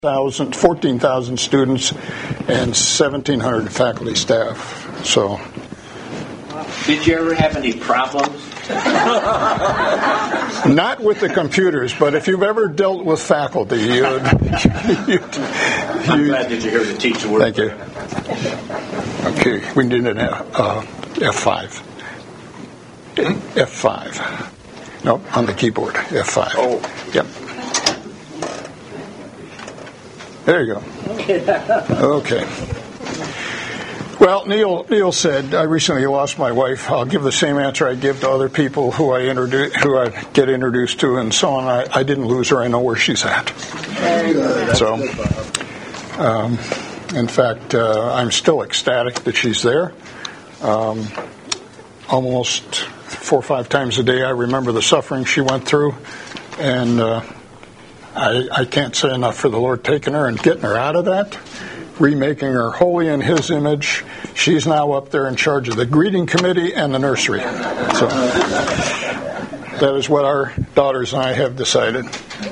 14,000 students and 1,700 faculty staff. So, did you ever have any problems? not with the computers, but if you've ever dealt with faculty, I'm glad that you're here to teach the word. Thank you. Okay, we need an F5. F5. Nope, on the keyboard. F5. Oh. Yep. There you go. Okay. Well, Neil said, I recently lost my wife. I'll give the same answer I give to other people who I get introduced to, and so on. I didn't lose her. I know where she's at. So, in fact, I'm still ecstatic that she's there. Almost 4 or 5 times a day, I remember the suffering she went through, and I can't say enough for the Lord taking her and getting her out of that, remaking her holy in His image. She's now up there in charge of the greeting committee and the nursery. So that is what our daughters and I have decided.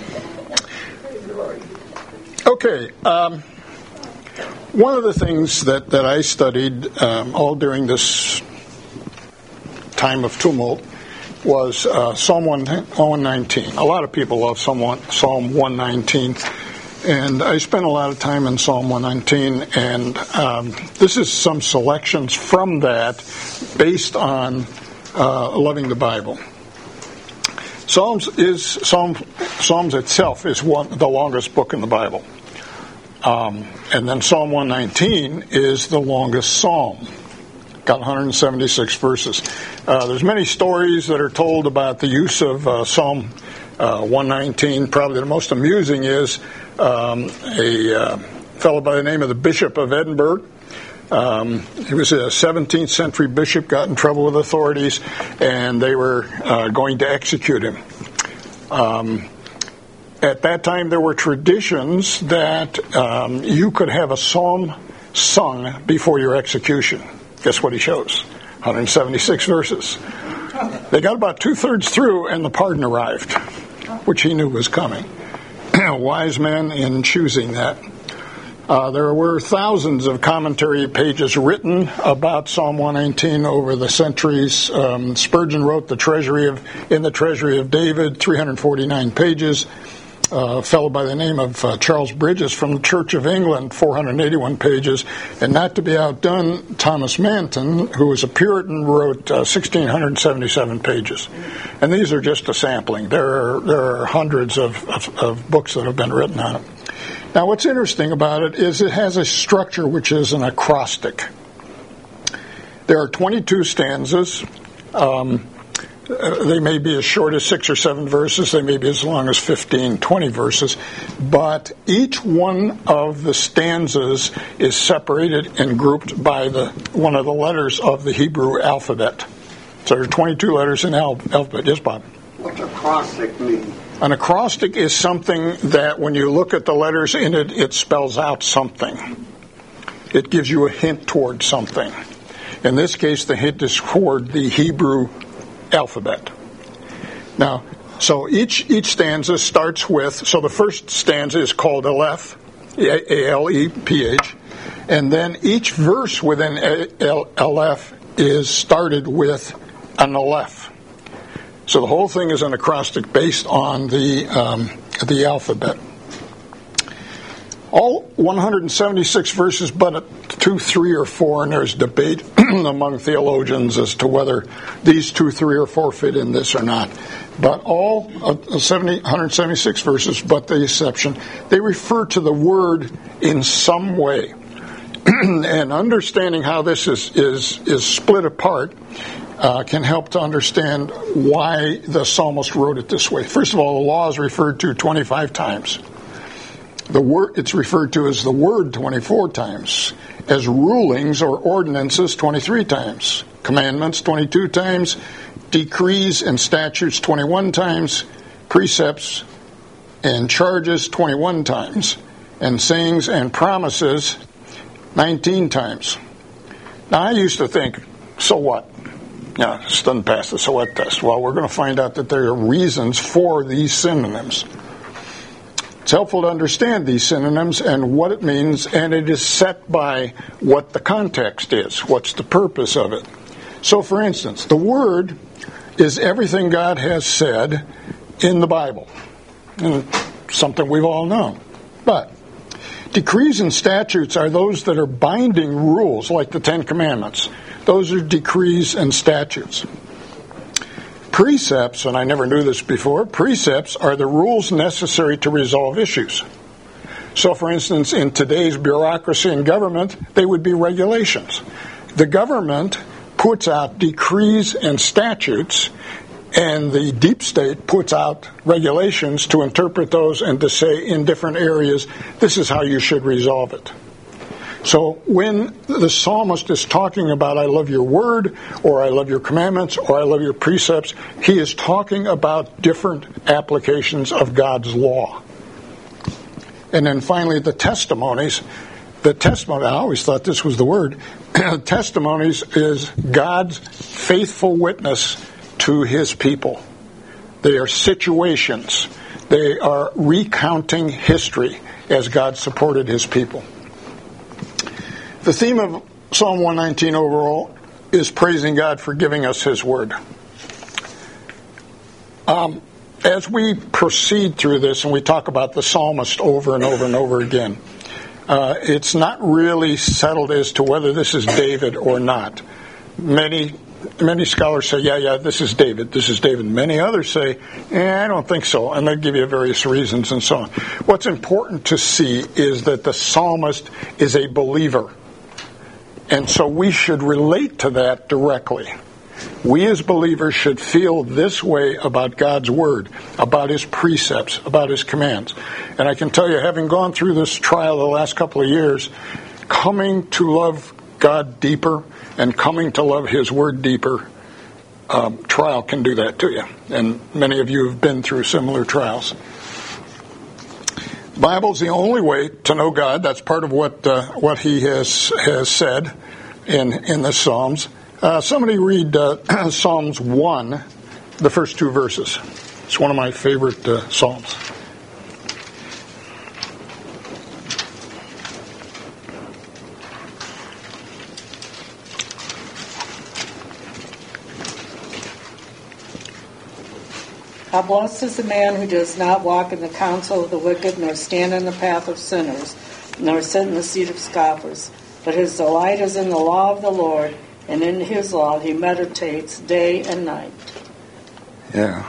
Okay. One of the things that I studied all during this time of tumult was Psalm 119. A lot of people love Psalm 119, and I spent a lot of time in Psalm 119, and this is some selections from that based on loving the Bible. Psalms itself is the longest book in the Bible, and then Psalm 119 is the longest psalm. Got 176 verses. There's many stories that are told about the use of Psalm 119. Probably the most amusing is a fellow by the name of the Bishop of Edinburgh. He was a 17th century bishop, got in trouble with authorities, and they were going to execute him. At that time, there were traditions that you could have a psalm sung before your execution. Guess what he chose? 176 verses. They got about 2/3 through, and the pardon arrived, which he knew was coming. A wise man in choosing that. There were thousands of commentary pages written about Psalm 119 over the centuries. Spurgeon wrote In the Treasury of David, 349 pages. A fellow by the name of Charles Bridges from the Church of England, 481 pages. And not to be outdone, Thomas Manton, who was a Puritan, wrote 1,677 pages. And these are just a sampling. There are hundreds of books that have been written on it. Now, what's interesting about it is it has a structure which is an acrostic. There are 22 stanzas. They may be as short as 6 or 7 verses. They may be as long as 15, 20 verses. But each one of the stanzas is separated and grouped by one of the letters of the Hebrew alphabet. So there are 22 letters in the alphabet. Yes, Bob? What's acrostic mean? An acrostic is something that when you look at the letters in it, it spells out something. It gives you a hint toward something. In this case, the hint is toward the Hebrew alphabet. Now, so each stanza starts with, so the first stanza is called Aleph, A-L-E-P-H, and then each verse within Aleph is started with an Aleph. So the whole thing is an acrostic based on the alphabet. All 176 verses, but 2, 3, or 4, and there's debate among theologians as to whether these 2, 3, or 4 fit in this or not. But all 176 verses, but the exception, they refer to the word in some way. And understanding how this is split apart can help to understand why the psalmist wrote it this way. First of all, the law is referred to 25 times. It's referred to as the word 24 times, as rulings or ordinances 23 times, commandments 22 times, decrees and statutes 21 times, precepts and charges 21 times, and sayings and promises 19 times. Now, I used to think, so what? Yeah, this doesn't pass the so what test. Well, we're going to find out that there are reasons for these synonyms. It's helpful to understand these synonyms and what it means, and it is set by what the context is. What's the purpose of it? So, for instance, the Word is everything God has said in the Bible, and something we've all known. But decrees and statutes are those that are binding rules, like the Ten Commandments. Those are decrees and statutes. Precepts, and I never knew this before, precepts are the rules necessary to resolve issues. So, for instance, in today's bureaucracy and government, they would be regulations. The government puts out decrees and statutes, and the deep state puts out regulations to interpret those and to say in different areas, this is how you should resolve it. So when the psalmist is talking about, I love your word, or I love your commandments, or I love your precepts, he is talking about different applications of God's law. And then finally, the testimonies. The testimony, I always thought this was the word. Testimonies is God's faithful witness to his people. They are situations. They are recounting history as God supported his people. The theme of Psalm 119 overall is praising God for giving us his word. As we proceed through this and we talk about the psalmist over and over and over again, it's not really settled as to whether this is David or not. Many scholars say, yeah, this is David, this is David. Many others say, I don't think so, and they give you various reasons and so on. What's important to see is that the psalmist is a believer, and so we should relate to that directly. We as believers should feel this way about God's word, about his precepts, about his commands. And I can tell you, having gone through this trial the last couple of years, coming to love God deeper and coming to love his word deeper, trial can do that to you. And many of you have been through similar trials. The Bible is the only way to know God. That's part of what he has said in the Psalms. Somebody read Psalms 1, the first two verses. It's one of my favorite Psalms. How blessed is the man who does not walk in the counsel of the wicked, nor stand in the path of sinners, nor sit in the seat of scoffers. But his delight is in the law of the Lord, and in his law he meditates day and night. Yeah.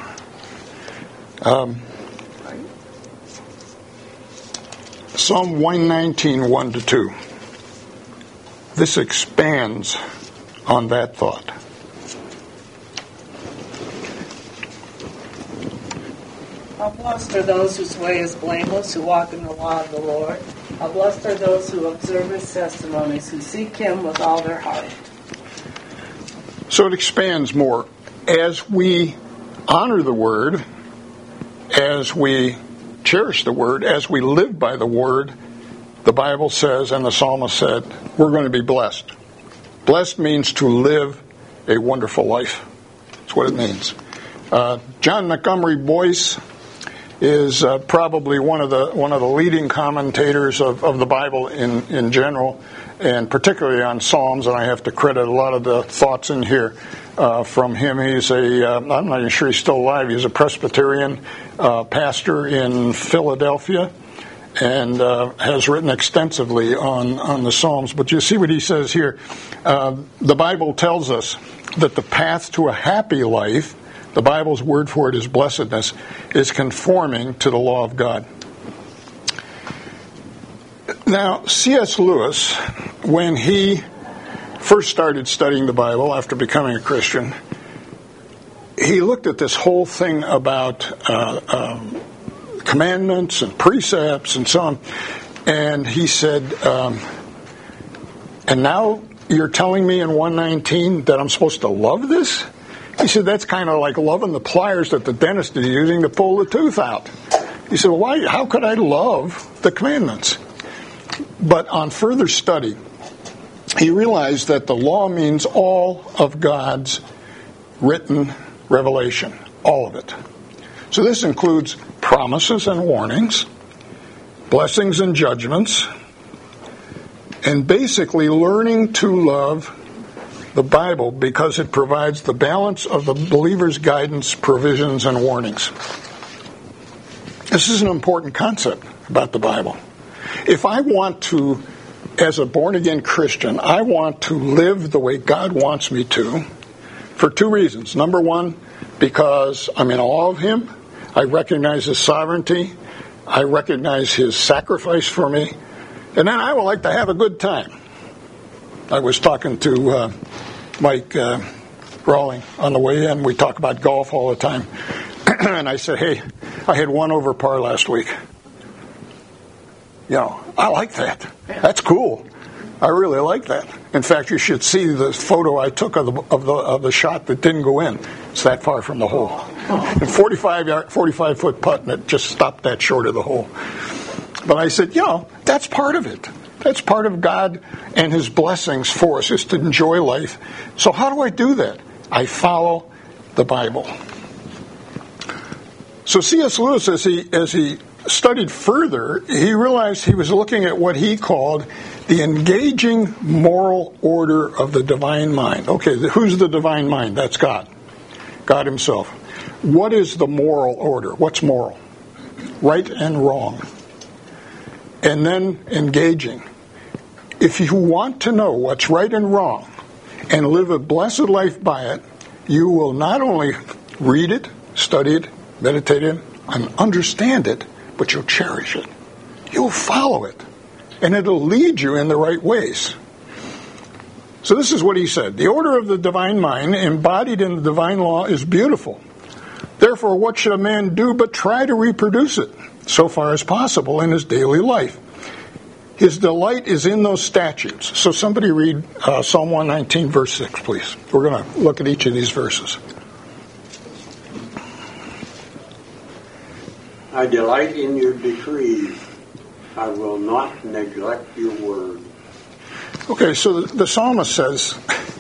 Psalm 119, 1-2. This expands on that thought. How blessed are those whose way is blameless, who walk in the law of the Lord. How blessed are those who observe his testimonies, who seek him with all their heart. So it expands more. As we honor the word, as we cherish the word, as we live by the word, the Bible says, and the psalmist said, we're going to be blessed. Blessed means to live a wonderful life. That's what it means. John Montgomery Boyce is probably one of the leading commentators of the Bible in general, and particularly on Psalms, and I have to credit a lot of the thoughts in here from him. He's I'm not even sure he's still alive. He's a Presbyterian pastor in Philadelphia, and has written extensively on the Psalms. But you see what he says here. The Bible tells us that the path to a happy life, the Bible's word for it is blessedness, is conforming to the law of God. Now, C.S. Lewis, when he first started studying the Bible after becoming a Christian, he looked at this whole thing about commandments and precepts and so on, and he said, and now you're telling me in 119 that I'm supposed to love this? He said, that's kind of like loving the pliers that the dentist is using to pull the tooth out. He said, well, how could I love the commandments? But on further study, he realized that the law means all of God's written revelation, all of it. So this includes promises and warnings. blessings and judgments, and basically learning to love the Bible because it provides the balance of the believer's guidance, provisions, and warnings. This is an important concept about the Bible. If I want to, as a born-again Christian, I want to live the way God wants me to for two reasons. Number one, because I'm in awe of Him. I recognize His sovereignty. I recognize His sacrifice for me. And then I would like to have a good time. I was talking to Mike Rawling on the way in. We talk about golf all the time. And I said, hey, I had 1 over par last week. You know, I like that. That's cool. I really like that. In fact, you should see the photo I took of the shot that didn't go in. It's that far from the hole. And 45-foot putt, and it just stopped that short of the hole. But I said, you know, that's part of it. That's part of God and His blessings for us, is to enjoy life. So how do I do that? I follow the Bible. So C.S. Lewis, as he studied further, he realized he was looking at what he called the engaging moral order of the divine mind. Okay, who's the divine mind? That's God. God Himself. What is the moral order? What's moral? Right and wrong. And then engaging. If you want to know what's right and wrong and live a blessed life by it, you will not only read it, study it, meditate it, and understand it, but you'll cherish it. You'll follow it. And it'll lead you in the right ways. So this is what he said. The order of the divine mind, embodied in the divine law, is beautiful. Therefore, what should a man do but try to reproduce it, so far as possible, in his daily life? His delight is in those statutes. So somebody read Psalm 119, verse 6, please. We're going to look at each of these verses. I delight in your decrees. I will not neglect your word. Okay, so the psalmist says,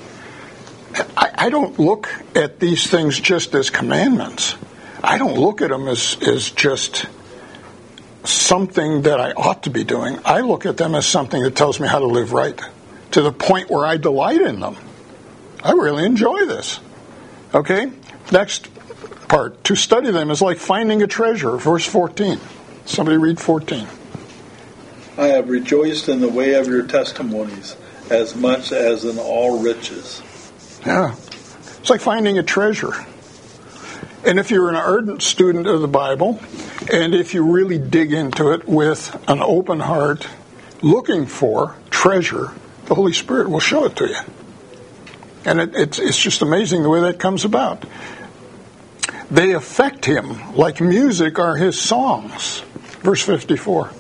I don't look at these things just as commandments. I don't look at them as just something that I ought to be doing. I look at them as something that tells me how to live right, to the point where I delight in them. I really enjoy this. Okay? Next part. To study them is like finding a treasure. Verse 14. Somebody read 14. I have rejoiced in the way of your testimonies as much as in all riches. Yeah. It's like finding a treasure. And if you're an ardent student of the Bible, and if you really dig into it with an open heart, looking for treasure, the Holy Spirit will show it to you. And it's just amazing the way that comes about. They affect him like music are his songs. Verse 54.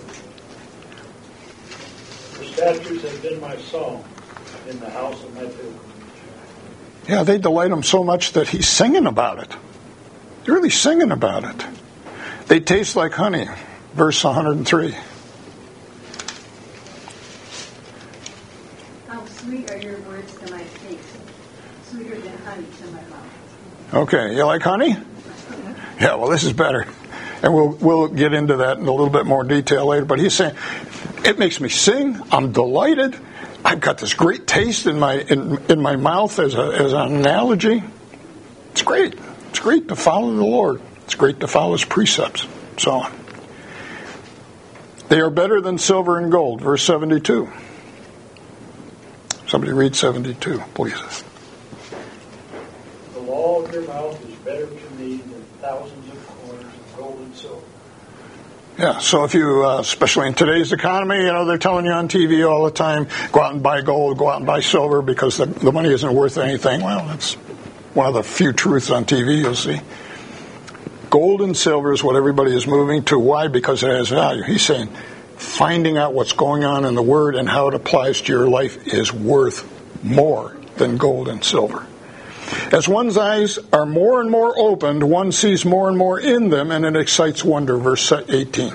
Your statutes have been my song in the house of my pilgrimage. Yeah, they delight him so much that he's singing about it. They're really singing about it. They taste like honey. Verse 103. How sweet are your words to my taste, sweeter than honey to my mouth. Okay, you like honey? Yeah, well, this is better. And we'll get into that in a little bit more detail later. But he's saying, it makes me sing. I'm delighted. I've got this great taste in my mouth as an analogy. It's great. It's great to follow the Lord. It's great to follow His precepts. So on. They are better than silver and gold. Verse 72. Somebody read 72, please. The law of your mouth is better to me than thousands of coins of gold and silver. Yeah, so if you, especially in today's economy, they're telling you on TV all the time, go out and buy gold, go out and buy silver because the money isn't worth anything. Well, that's one of the few truths on TV you'll see. Gold and silver is what everybody is moving to. Why? Because it has value. He's saying finding out what's going on in the Word and how it applies to your life is worth more than gold and silver. As one's eyes are more and more opened, one sees more and more in them, and it excites wonder. Verse 18.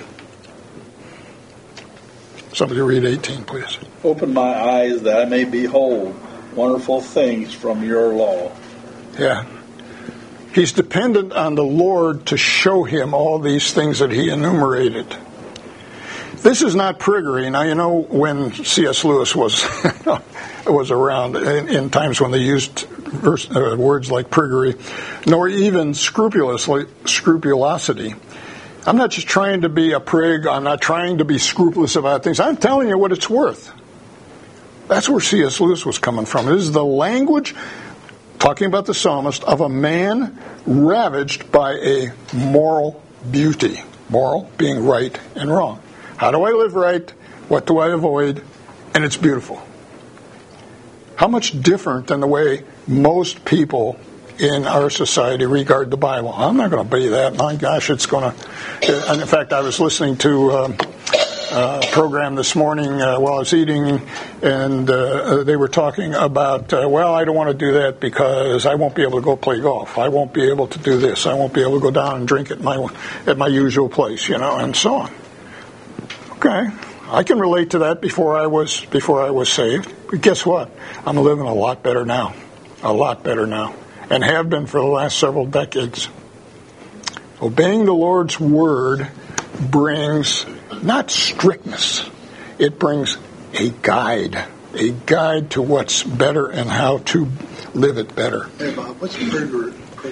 Somebody read 18, please. Open my eyes that I may behold wonderful things from your law. Yeah. He's dependent on the Lord to show him all these things that he enumerated. This is not priggery. Now, you know, when C.S. Lewis was was around in times when they used words like priggery, nor even scrupulosity. I'm not just trying to be a prig. I'm not trying to be scrupulous about things. I'm telling you what it's worth. That's where C.S. Lewis was coming from. It is the language, talking about the psalmist, of a man ravaged by a moral beauty. Moral being right and wrong. How do I live right? What do I avoid? And it's beautiful. How much different than the way most people in our society regard the Bible? I'm not going to be that. My gosh, it's going to... And in fact, I was listening to a program this morning while I was eating, and they were talking about, well, I don't want to do that because I won't be able to go play golf. I won't be able to do this. I won't be able to go down and drink at my usual place, and so on. Okay, I can relate to that before I was saved. But guess what? I'm living a lot better now, and have been for the last several decades. Obeying the Lord's word brings not strictness; it brings a guide to what's better and how to live it better. Hey, Bob, what's priggery?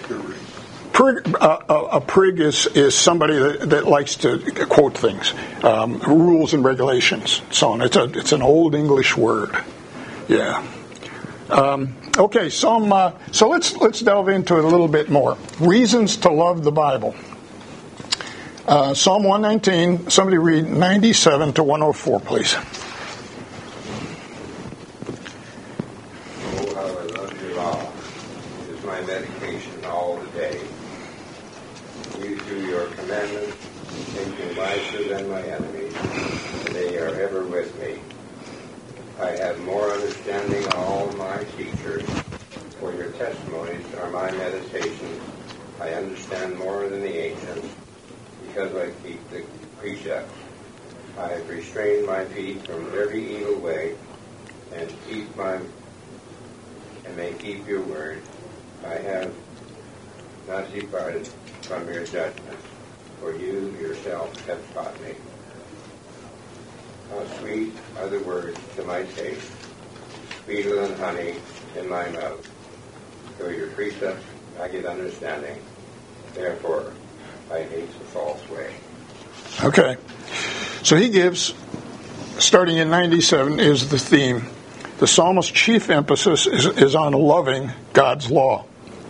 A prig is somebody that likes to quote things, rules and regulations, so on. It's an old English word. Yeah. Okay, so let's delve into it a little bit more. Reasons to love the Bible. Psalm 119. Somebody read 97 to 104, please. Oh, how I love your law. It is my meditation all the day. You do your commandments, make me wiser than my enemies, and they are ever with me. I have more understanding than all my teachers, for your testimonies are my meditations. I understand more than the ancients, because I keep the precepts. I have restrained my feet from every evil way, and may keep your word. I have not departed from your judgments, for you yourself have taught me. How sweet are the words to my taste, sweeter than honey in my mouth. Through your precepts I get understanding. Therefore I hate the false way. Okay. So he gives, starting in 97, is the theme. The psalmist's chief emphasis is on loving God's law.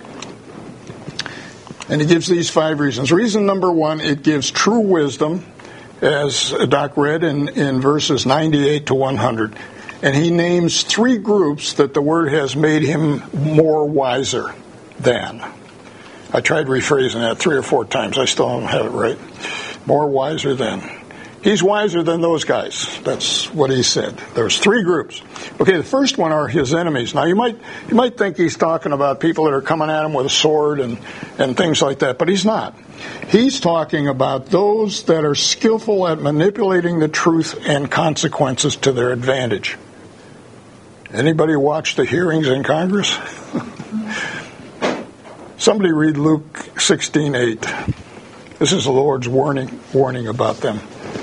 And he gives these 5 reasons. Reason number 1, it gives true wisdom, as Doc read in verses 98 to 100. And he names 3 groups that the Word has made him more wiser than. I tried rephrasing that 3 or 4 times. I still don't have it right. More wiser than. He's wiser than those guys. That's what he said. There's 3 groups. Okay, the first one are his enemies. Now, you might think he's talking about people that are coming at him with a sword and things like that, but he's not. He's talking about those that are skillful at manipulating the truth and consequences to their advantage. Anybody watch the hearings in Congress? Somebody read Luke 16:8. This is the Lord's warning about them.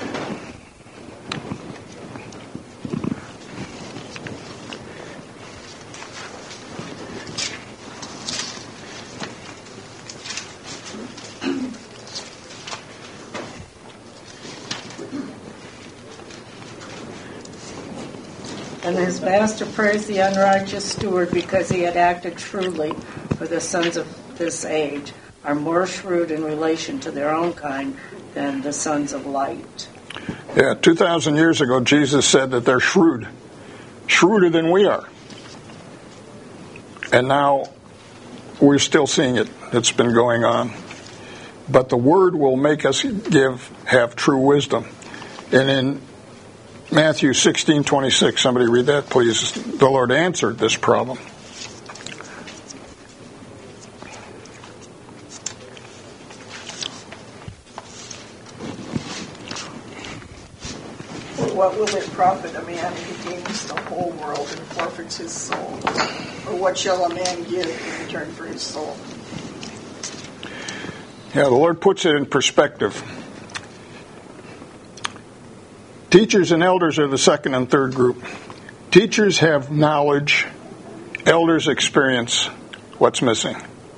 And his master praised the unrighteous steward because he had acted shrewdly, for the sons of this age are more shrewd in relation to their own kind than the sons of light. Yeah, 2,000 years ago, Jesus said that they're shrewd, shrewder than we are. And now we're still seeing it. It's been going on. But the Word will make us have true wisdom. And in Matthew 16:26, somebody read that, please. The Lord answered this problem. What will it profit a man if he gains the whole world and forfeits his soul? Or what shall a man give in return for his soul? Yeah, the Lord puts it in perspective. Teachers and elders are the second and third group. Teachers have knowledge. Elders experience what's missing.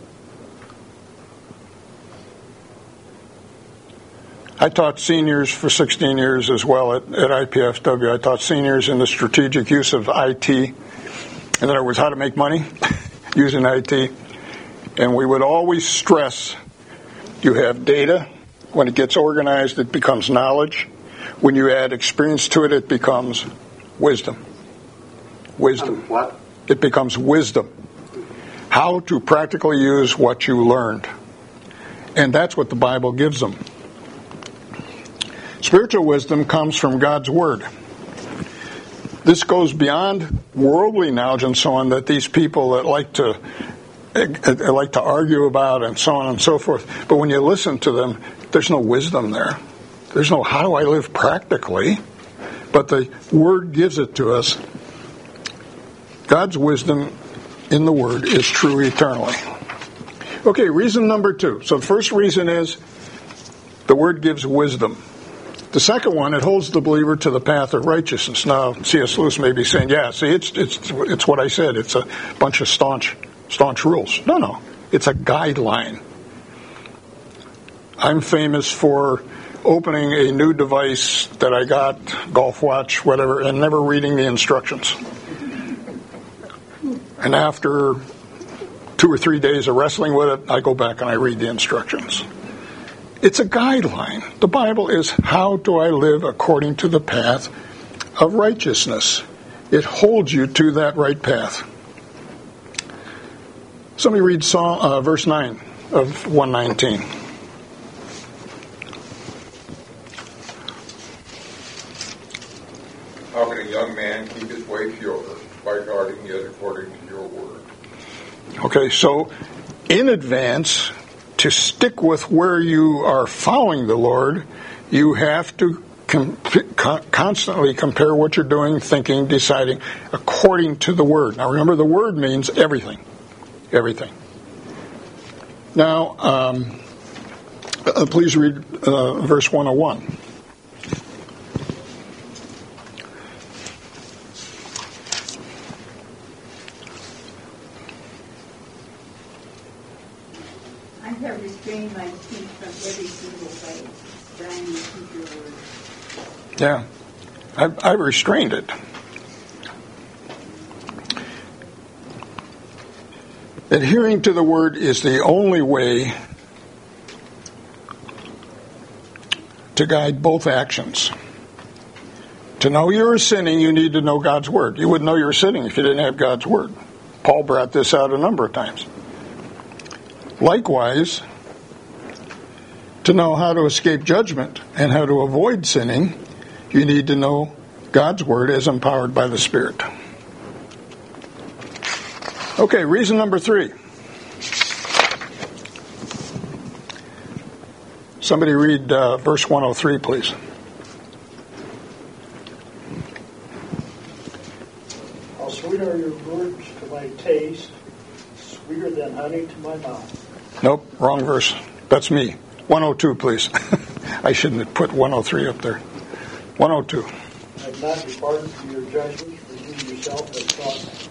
I taught seniors for 16 years as well at IPFW. I taught seniors in the strategic use of IT. In other words, how to make money using IT. And we would always stress, you have data. When it gets organized, it becomes knowledge. When you add experience to it, it becomes wisdom. Wisdom. What? It becomes wisdom. How to practically use what you learned. And that's what the Bible gives them. Spiritual wisdom comes from God's Word. This goes beyond worldly knowledge and so on that these people that like to argue about and so on and so forth. But when you listen to them, there's no wisdom there. There's no how do I live practically. But the Word gives it to us. God's wisdom in the Word is true eternally. Okay, reason number 2. So the first reason is the Word gives wisdom. The second one, it holds the believer to the path of righteousness. Now, C.S. Lewis may be saying, yeah, see, it's what I said. It's a bunch of staunch rules. No. It's a guideline. I'm famous for opening a new device that I got, golf watch, whatever, and never reading the instructions. And after 2 or 3 days of wrestling with it, I go back and I read the instructions. It's a guideline. The Bible is how do I live according to the path of righteousness. It holds you to that right path. Somebody read verse 9 of 119. How can a young man keep his way pure? By guarding it according to your word. Okay, so in advance, to stick with where you are following the Lord, you have to constantly compare what you're doing, thinking, deciding, according to the Word. Now remember, the Word means everything. Everything. Now, please read verse 101. I have restrained my speech from every single way, that I may keep your word. Yeah, I've restrained it. Adhering to the Word is the only way to guide both actions. To know you're sinning, you need to know God's Word. You wouldn't know you were sinning if you didn't have God's Word. Paul brought this out a number of times. Likewise, to know how to escape judgment and how to avoid sinning, you need to know God's Word as empowered by the Spirit. Okay, reason number 3. Somebody read verse 103, please. How sweet are your words to my taste, sweeter than honey to my mouth. Nope, wrong verse. That's me. 102, please. I shouldn't have put 103 up there. 102. I have not departed from your judgments, for you yourself have taught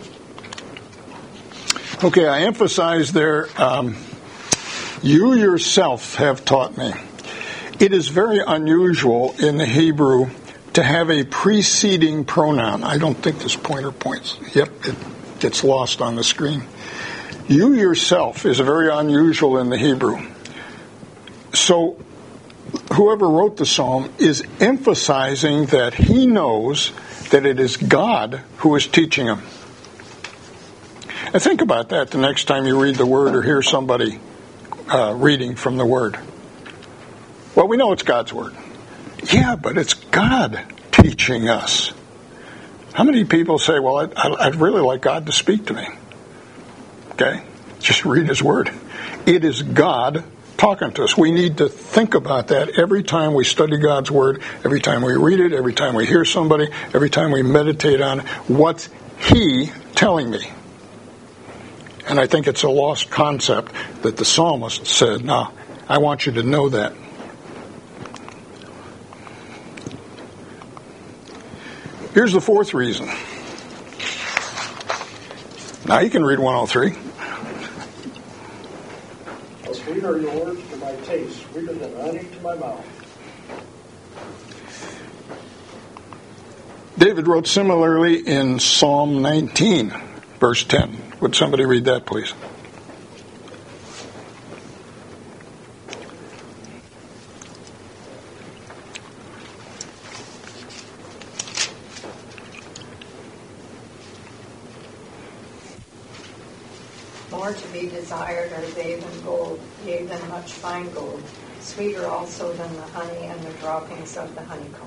me. Okay, I emphasize there, you yourself have taught me. It is very unusual in the Hebrew to have a preceding pronoun. I don't think this pointer points. Yep, it gets lost on the screen. You yourself is very unusual in the Hebrew. So whoever wrote the psalm is emphasizing that he knows that it is God who is teaching him. And think about that the next time you read the Word or hear somebody reading from the Word. Well, we know it's God's Word. Yeah, but it's God teaching us. How many people say, well, I'd really like God to speak to me? Okay? Just read His Word. It is God talking to us. We need to think about that every time we study God's Word, every time we read it, every time we hear somebody, every time we meditate on what's He telling me. And I think it's a lost concept that the psalmist said, now, I want you to know that. Here's the fourth reason. Now you can read 103. How sweet are your words to my taste, sweeter than honey to my mouth. David wrote similarly in Psalm 19, verse 10. Would somebody read that, please? More to be desired are they than gold, yea, than much fine gold, sweeter also than the honey and the droppings of the honeycomb.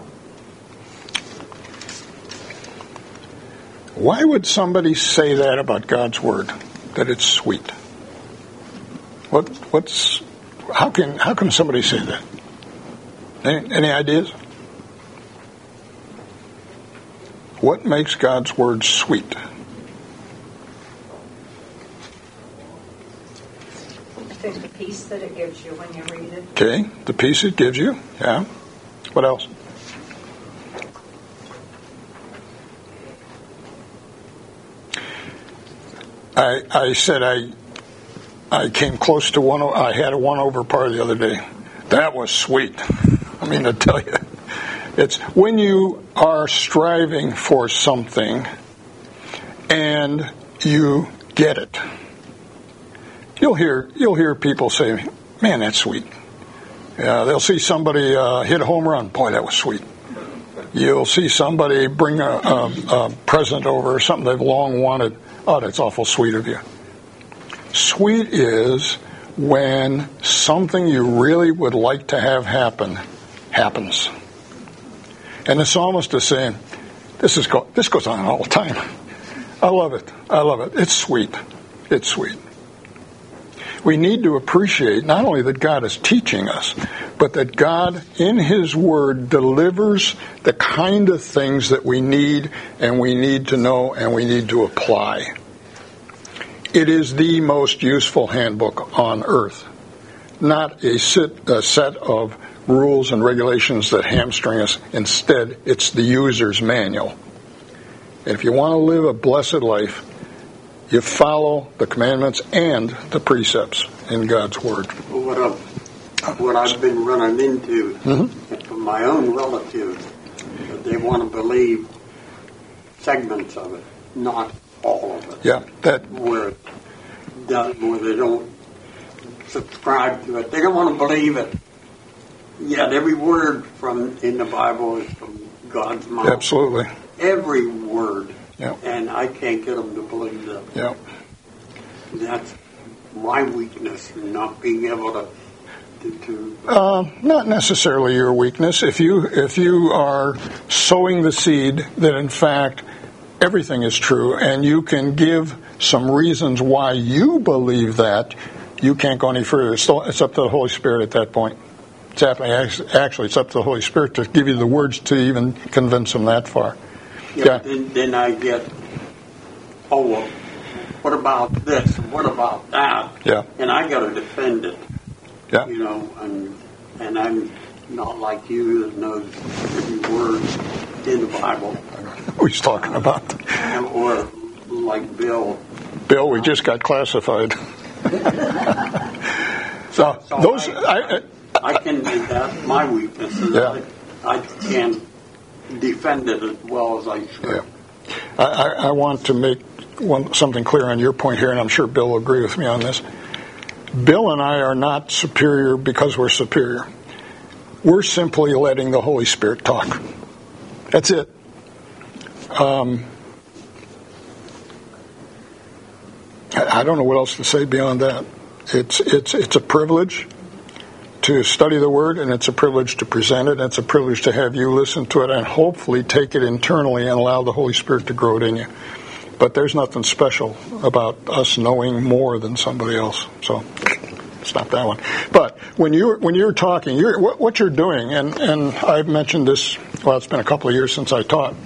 Why would somebody say that about God's Word, that it's sweet? How can somebody say that? Any ideas? What makes God's Word sweet? I think the peace that it gives you when you read it. Okay, the peace it gives you. Yeah. What else? I said I came close to I had a 1-over par the other day. That was sweet. I mean, to tell you, it's when you are striving for something and you get it. You'll hear people say, "Man, that's sweet." They'll see somebody hit a home run. Boy, that was sweet. You'll see somebody bring a present over, something they've long wanted. Oh, that's awful sweet of you. Sweet is when something you really would like to have happen happens. And the psalmist is saying, this goes on all the time. I love it. I love it. It's sweet. It's sweet. We need to appreciate not only that God is teaching us, but that God in His Word delivers the kind of things that we need and we need to know and we need to apply. It is the most useful handbook on earth, not a set of rules and regulations that hamstring us. Instead, it's the user's manual. And if you want to live a blessed life, you follow the commandments and the precepts in God's Word. What I've been running into from my own relatives, they want to believe segments of it, not all of it. Yeah, where they don't subscribe to it. They don't want to believe it. Yet every word in the Bible is from God's mouth. Absolutely. Every word. Yeah. And I can't get them to believe that. Yeah. That's my weakness in not being able to not necessarily your weakness. If you are sowing the seed that in fact everything is true, and you can give some reasons why you believe that, you can't go any further. It's up to the Holy Spirit at that point. It's up to the Holy Spirit to give you the words to even convince them that far. Yeah. Then I get, well, what about this? What about that? Yeah. And I got to defend it. Yeah. And I'm not like you that knows every word in the Bible. Who he's talking about? Or like Bill. Bill, we just got classified. so those I can make that my weakness. Yeah. I can't defend it as well as I should. Yeah. I want to make something clear on your point here, and I'm sure Bill will agree with me on this. Bill and I are not superior because we're superior. We're simply letting the Holy Spirit talk. That's it. I don't know what else to say beyond that. It's a privilege to study the Word, and it's a privilege to present it, and it's a privilege to have you listen to it and hopefully take it internally and allow the Holy Spirit to grow it in you. But there's nothing special about us knowing more than somebody else. So stop that one. But when you're talking, what you're doing, and I've mentioned this. Well, it's been a couple of years since I taught.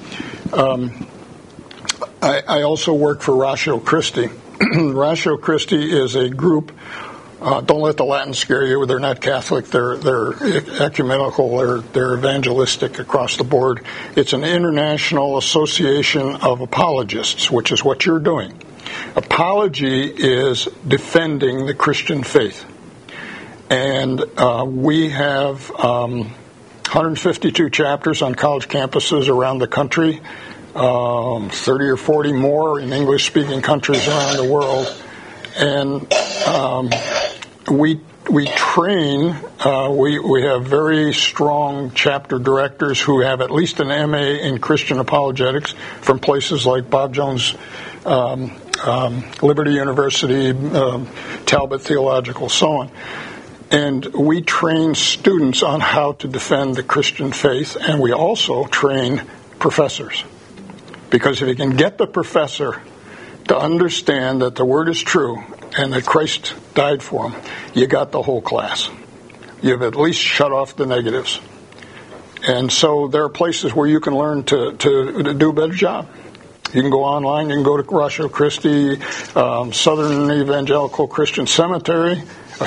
I also work for Ratio Christi. Ratio Christi is a group Don't let the Latin scare you. They're not Catholic. They're ecumenical. They're evangelistic across the board. It's an international association of apologists, which is what you're doing. Apology is defending the Christian faith. And we have 152 chapters on college campuses around the country, 30 or 40 more in English-speaking countries around the world. And we train, we have very strong chapter directors who have at least an MA in Christian apologetics from places like Bob Jones, Liberty University, Talbot Theological, so on. And we train students on how to defend the Christian faith, and we also train professors. Because if you can get the professor to understand that the Word is true and that Christ died for him, you got the whole class. You've at least shut off the negatives. And so there are places where you can learn to do a better job. You can go online, you can go to Ratio Christi, Southern Evangelical Christian Seminary,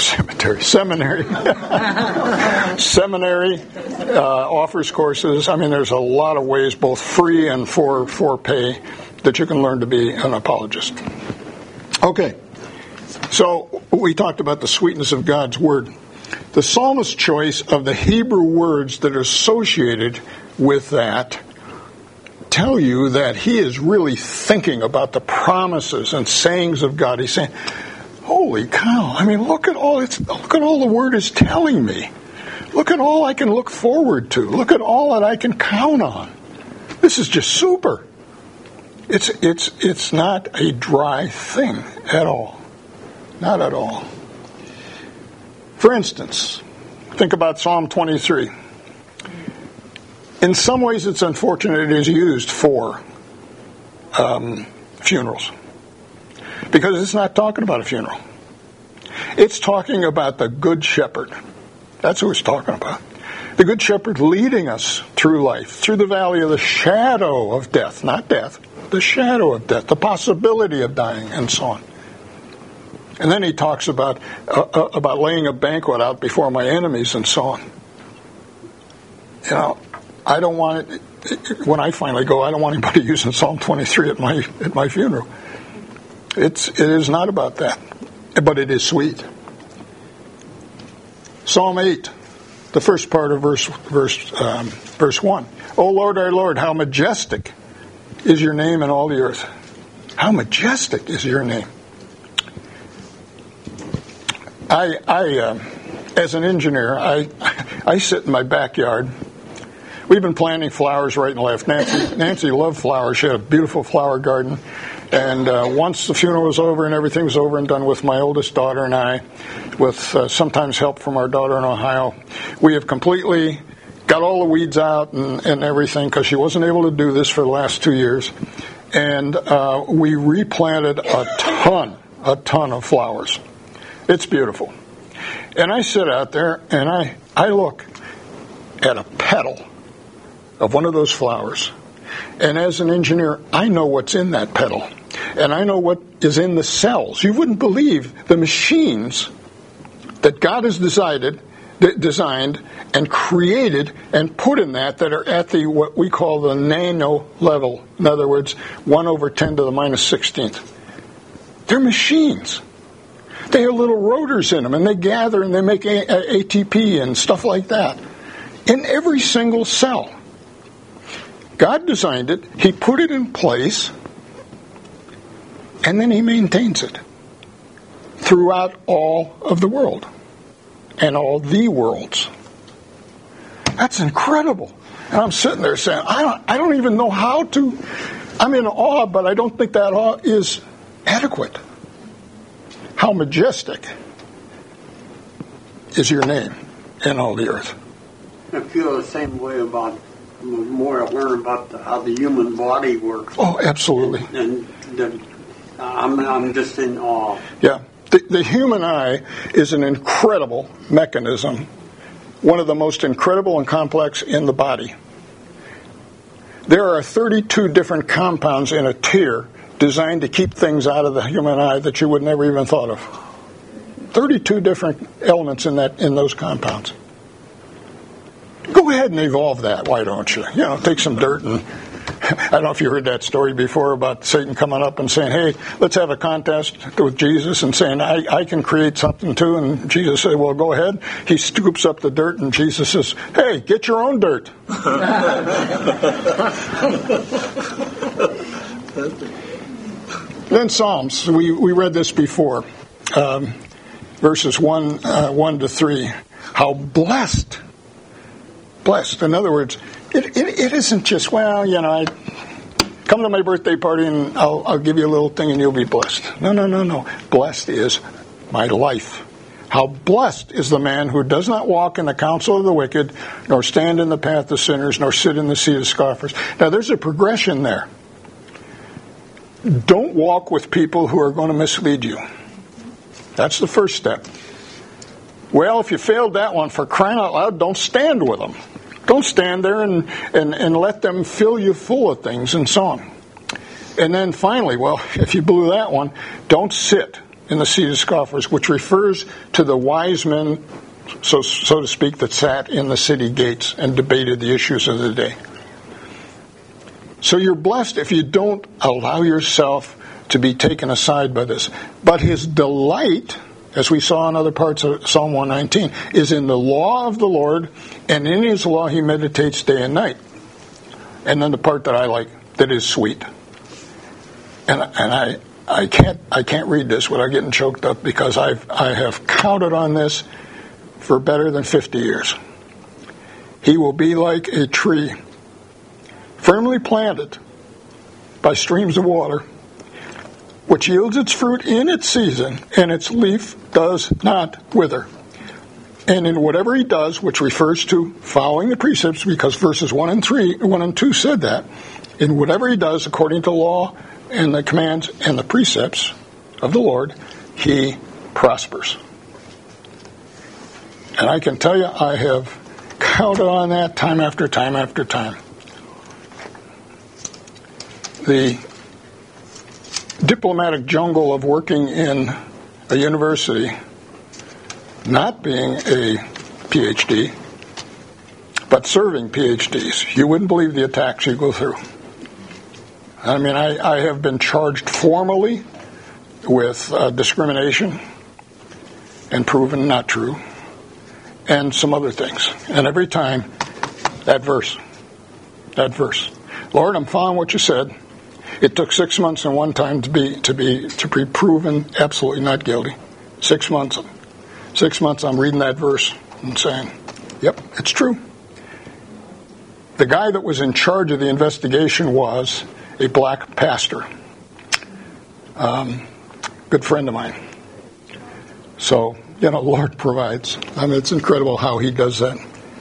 offers courses. I mean, there's a lot of ways, both free and for pay, that you can learn to be an apologist. Okay, so we talked about the sweetness of God's Word. The psalmist's choice of the Hebrew words that are associated with that tell you that he is really thinking about the promises and sayings of God. He's saying, holy cow, I mean, look at all the Word is telling me. Look at all I can look forward to. Look at all that I can count on. This is just super. It's not a dry thing at all. Not at all. For instance, think about Psalm 23. In some ways, it's unfortunate it is used for funerals. Because it's not talking about a funeral. It's talking about the Good Shepherd. That's who it's talking about. The Good Shepherd leading us through life, through the valley of the shadow of death. Not death, the shadow of death, the possibility of dying, and so on. And then he talks about laying a banquet out before my enemies, and so on. You know, I don't want it, when I finally go, I don't want anybody using Psalm 23 at my funeral. It is not about that, but it is sweet. Psalm 8, the first part of verse 1. O Lord, our Lord, how majestic is your name in all the earth. How majestic is your name. I as an engineer, I sit in my backyard. We've been planting flowers right and left. Nancy loved flowers. She had a beautiful flower garden. And once the funeral was over and everything was over and done with my oldest daughter and I, with sometimes help from our daughter in Ohio, we have completely got all the weeds out and everything, because she wasn't able to do this for the last 2 years. And we replanted a ton of flowers. It's beautiful. And I sit out there and I look at a petal of one of those flowers. And as an engineer, I know what's in that petal. And I know what is in the cells. You wouldn't believe the machines that God has designed and created and put in that are at the what we call the nano level. In other words, 1 over 10 to the minus 16th. They're machines. They have little rotors in them, and they gather and they make ATP and stuff like that in every single cell. God designed it, He put it in place, and then He maintains it throughout all of the world and all the worlds. That's incredible. And I'm sitting there saying, I don't even know how to. I'm in awe, but I don't think that awe is adequate. How majestic is your name in all the earth. I feel the same way about the more I learn about how the human body works. Oh, absolutely. And I'm just in awe. Yeah. The human eye is an incredible mechanism, one of the most incredible and complex in the body. There are 32 different compounds in a tear designed to keep things out of the human eye that you would never even thought of. 32 different elements in those compounds. Go ahead and evolve that, why don't you? Take some dirt and... I don't know if you heard that story before about Satan coming up and saying, hey, let's have a contest with Jesus, and saying, I can create something too. And Jesus said, well, go ahead. He scoops up the dirt, and Jesus says, hey, get your own dirt. Then Psalms. We read this before. Verses 1 to 3. How blessed. In other words, it isn't just, I come to my birthday party and I'll give you a little thing and you'll be blessed. No. Blessed is my life. How blessed is the man who does not walk in the counsel of the wicked, nor stand in the path of sinners, nor sit in the seat of scoffers. Now there's a progression there. Don't walk with people who are going to mislead you. That's the first step. Well, if you failed that one, for crying out loud, don't stand with them. Don't stand there and let them fill you full of things and so on. And then finally, if you blew that one, don't sit in the seat of scoffers, which refers to the wise men, so to speak, that sat in the city gates and debated the issues of the day. So you're blessed if you don't allow yourself to be taken aside by this. But his delight, as we saw in other parts of Psalm 119, is in the law of the Lord, and in his law he meditates day and night. And then the part that I like, that is sweet. And I can't read this without getting choked up, because I have counted on this for better than 50 years. He will be like a tree firmly planted by streams of water, which yields its fruit in its season, and its leaf does not wither. And in whatever he does, which refers to following the precepts, because verses 1 and 2 said that, in whatever he does according to law and the commands and the precepts of the Lord, he prospers. And I can tell you, I have counted on that time after time after time. The diplomatic jungle of working in a university, not being a PhD, but serving PhDs. You wouldn't believe the attacks you go through. I mean, I have been charged formally with discrimination and proven not true, and some other things. And every time, that verse. Lord, I'm following what you said. It took 6 months and one time to be proven absolutely not guilty. 6 months. 6 months I'm reading that verse and saying, yep, it's true. The guy that was in charge of the investigation was a black pastor. Good friend of mine. So, Lord provides. I mean, it's incredible how he does that.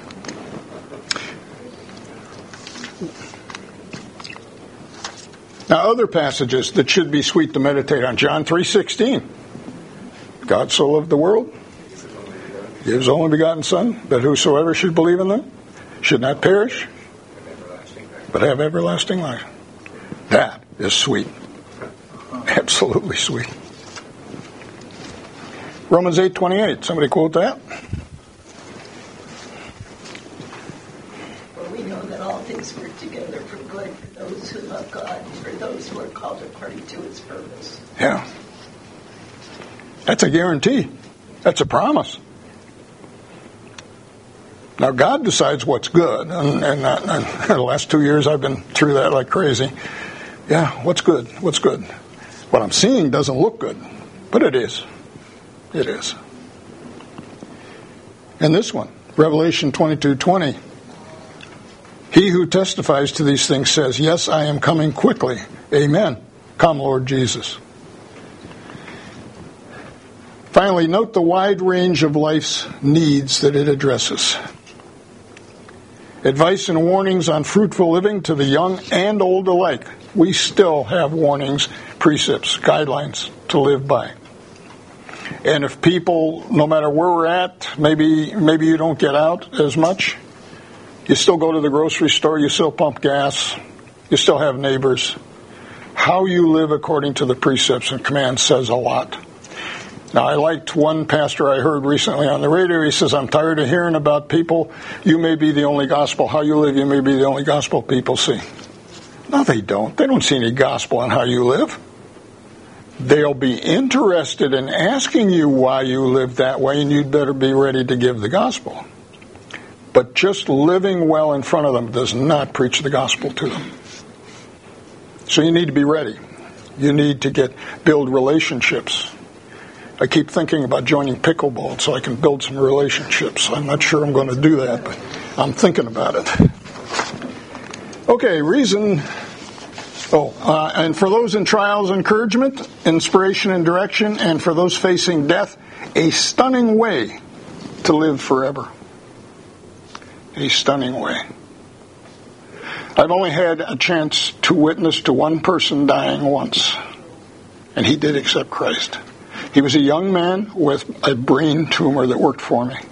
Now, other passages that should be sweet to meditate on. John 3:16. God so loved the world, gave his only begotten Son, that whosoever should believe in him should not perish, but have everlasting life. That is sweet. Absolutely sweet. Romans 8:28. Somebody quote that? For we know that all things work together for good for those who love God, for those who are called according to his purpose. Yeah. That's a guarantee. That's a promise. Now, God decides what's good, and the last 2 years I've been through that like crazy. Yeah, what's good? What's good? What I'm seeing doesn't look good, but it is. It is. And this one, Revelation 22:20. He who testifies to these things says, yes, I am coming quickly. Amen. Come, Lord Jesus. Finally, note the wide range of life's needs that it addresses. Advice and warnings on fruitful living to the young and old alike. We still have warnings, precepts, guidelines to live by. And if people, no matter where we're at, maybe you don't get out as much, you still go to the grocery store, you still pump gas, you still have neighbors. How you live according to the precepts and commands says a lot. Now, I liked one pastor I heard recently on the radio. He says, I'm tired of hearing about people. You may be the only gospel. How you live, you may be the only gospel people see. No, they don't. They don't see any gospel in how you live. They'll be interested in asking you why you live that way, and you'd better be ready to give the gospel. But just living well in front of them does not preach the gospel to them. So you need to be ready. You need to build relationships. I keep thinking about joining pickleball so I can build some relationships. I'm not sure I'm going to do that, but I'm thinking about it. Okay, reason. And for those in trials, encouragement, inspiration and direction, and for those facing death, a stunning way to live forever. A stunning way. I've only had a chance to witness to one person dying once, and he did accept Christ. He was a young man with a brain tumor that worked for me.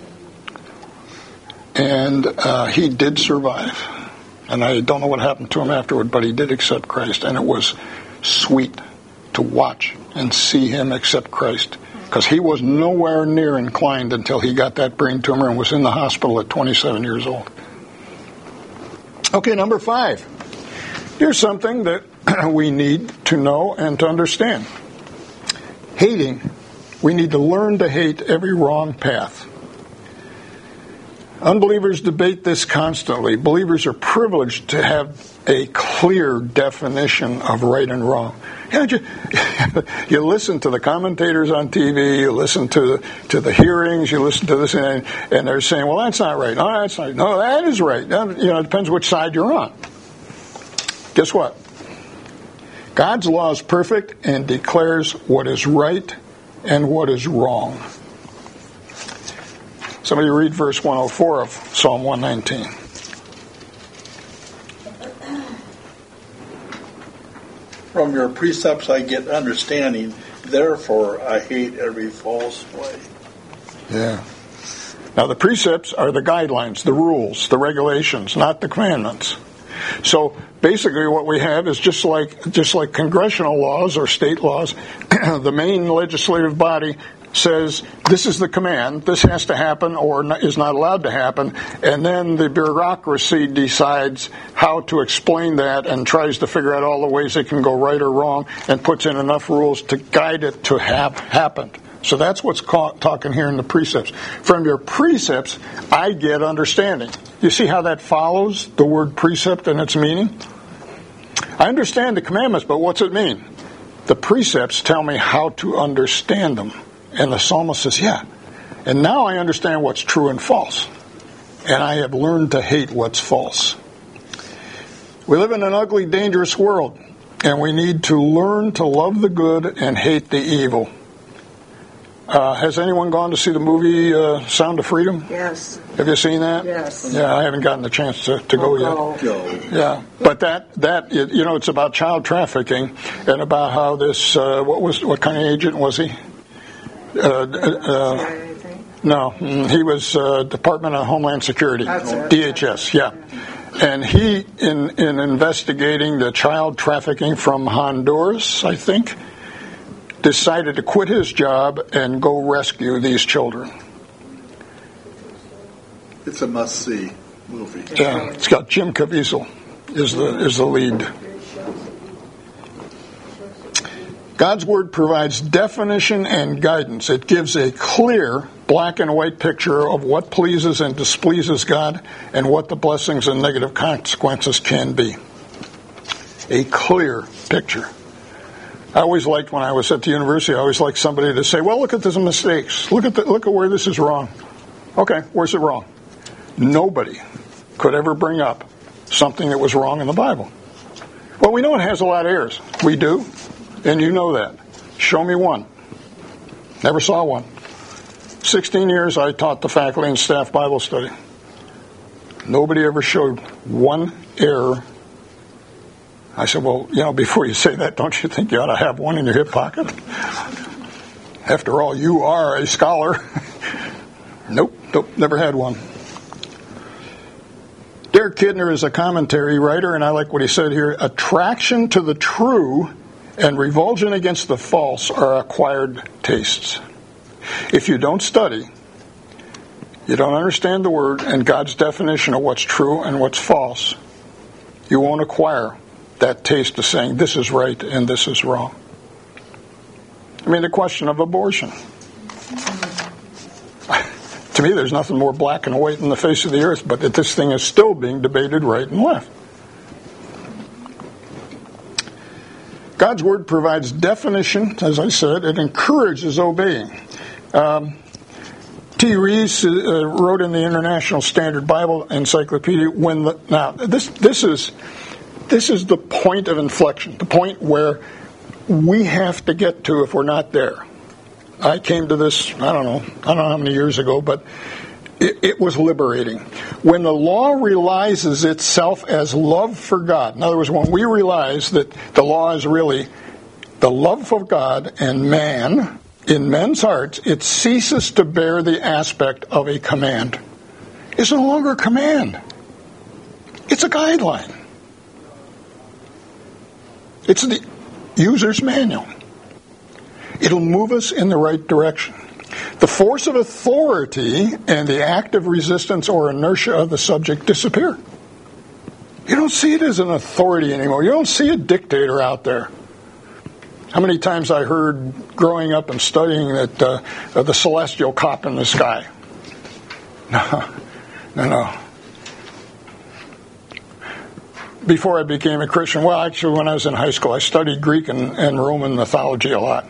And he did survive. And I don't know what happened to him afterward, but he did accept Christ. And it was sweet to watch and see him accept Christ. Because he was nowhere near inclined until he got that brain tumor and was in the hospital at 27 years old. Okay, number 5. Here's something that we need to know and to understand. Hating. We need to learn to hate every wrong path. Unbelievers debate this constantly. Believers are privileged to have a clear definition of right and wrong. You listen to the commentators on TV, you listen to the hearings, you listen to this, and they're saying, well, that's not right. No, that's not right. No, that is right. It depends which side you're on. Guess what? God's law is perfect and declares what is right and what is wrong. Somebody read verse 104 of Psalm 119. From your precepts I get understanding, therefore I hate every false way. Yeah. Now the precepts are the guidelines, the rules, the regulations, not the commandments. So basically what we have is just like congressional laws or state laws, the main legislative body says this is the command, this has to happen or is not allowed to happen, and then the bureaucracy decides how to explain that and tries to figure out all the ways it can go right or wrong and puts in enough rules to guide it to have happened. So that's what's talking here in the precepts. From your precepts, I get understanding. You see how that follows the word precept and its meaning? I understand the commandments, but what's it mean? The precepts tell me how to understand them. And the psalmist says, yeah. And now I understand what's true and false. And I have learned to hate what's false. We live in an ugly, dangerous world. And we need to learn to love the good and hate the evil. Has anyone gone to see the movie Sound of Freedom? Yes. Have you seen that? Yes. Yeah, I haven't gotten the chance to go yet. Go. Yeah, but that it's about child trafficking and about how this what kind of agent was he? No, he was Department of Homeland Security, DHS. Yeah, and he in investigating the child trafficking from Honduras, I think, decided to quit his job and go rescue these children. It's a must-see movie. Yeah, it's got Jim Caviezel is the lead. God's Word provides definition and guidance. It gives a clear black and white picture of what pleases and displeases God and what the blessings and negative consequences can be. A clear picture. I always liked when I was at the university, I always liked somebody to say, well, look at these mistakes. Look at where this is wrong. Okay, where's it wrong? Nobody could ever bring up something that was wrong in the Bible. Well, we know it has a lot of errors. We do, and you know that. Show me one. Never saw one. 16 years I taught the faculty and staff Bible study. Nobody ever showed one error. I said, well, before you say that, don't you think you ought to have one in your hip pocket? After all, you are a scholar. Nope, never had one. Derek Kidner is a commentary writer, and I like what he said here. Attraction to the true and revulsion against the false are acquired tastes. If you don't study, you don't understand the Word and God's definition of what's true and what's false, you won't acquire that taste of saying this is right and this is wrong. I mean, the question of abortion. To me, there's nothing more black and white in the face of the earth, but that this thing is still being debated right and left. God's Word provides definition, as I said. It encourages obeying. T. Rees wrote in the International Standard Bible Encyclopedia, this is the point of inflection, the point where we have to get to if we're not there. I came to this, I don't know how many years ago, but it was liberating. When the law realizes itself as love for God, in other words, when we realize that the law is really the love of God and man, in men's hearts, it ceases to bear the aspect of a command. It's no longer a command. It's a guideline. It's the user's manual. It'll move us in the right direction. The force of authority and the active resistance or inertia of the subject disappear. You don't see it as an authority anymore. You don't see a dictator out there. How many times I heard growing up and studying that the celestial cop in the sky. No. Before I became a Christian, well, actually when I was in high school, I studied Greek and Roman mythology a lot.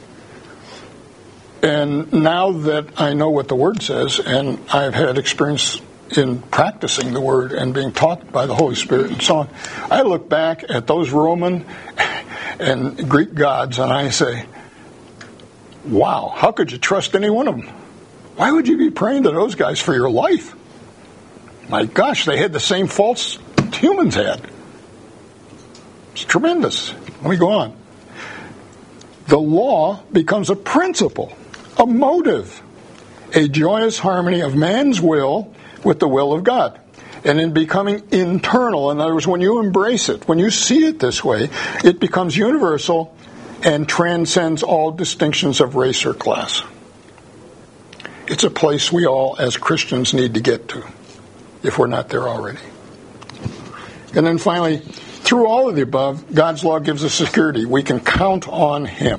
And now that I know what the Word says, and I've had experience in practicing the Word and being taught by the Holy Spirit and so on, I look back at those Roman and Greek gods and I say, wow, how could you trust any one of them? Why would you be praying to those guys for your life? My gosh, they had the same faults humans had. It's tremendous. Let me go on. The law becomes a principle, a motive, a joyous harmony of man's will with the will of God. And in becoming internal, in other words, when you embrace it, when you see it this way, it becomes universal and transcends all distinctions of race or class. It's a place we all, as Christians, need to get to, if we're not there already. And then finally, through all of the above, God's law gives us security. We can count on Him.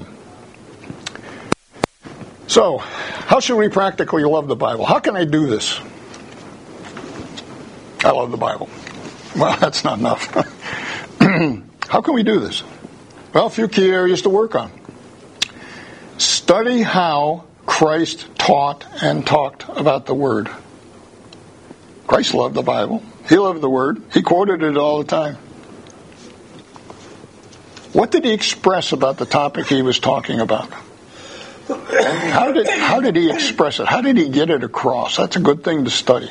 So, how should we practically love the Bible? How can I do this? I love the Bible. Well, that's not enough. How can we do this? Well, a few key areas to work on. Study how Christ taught and talked about the Word. Christ loved the Bible. He loved the Word. He quoted it all the time. What did He express about the topic He was talking about? How did He express it? How did He get it across? That's a good thing to study.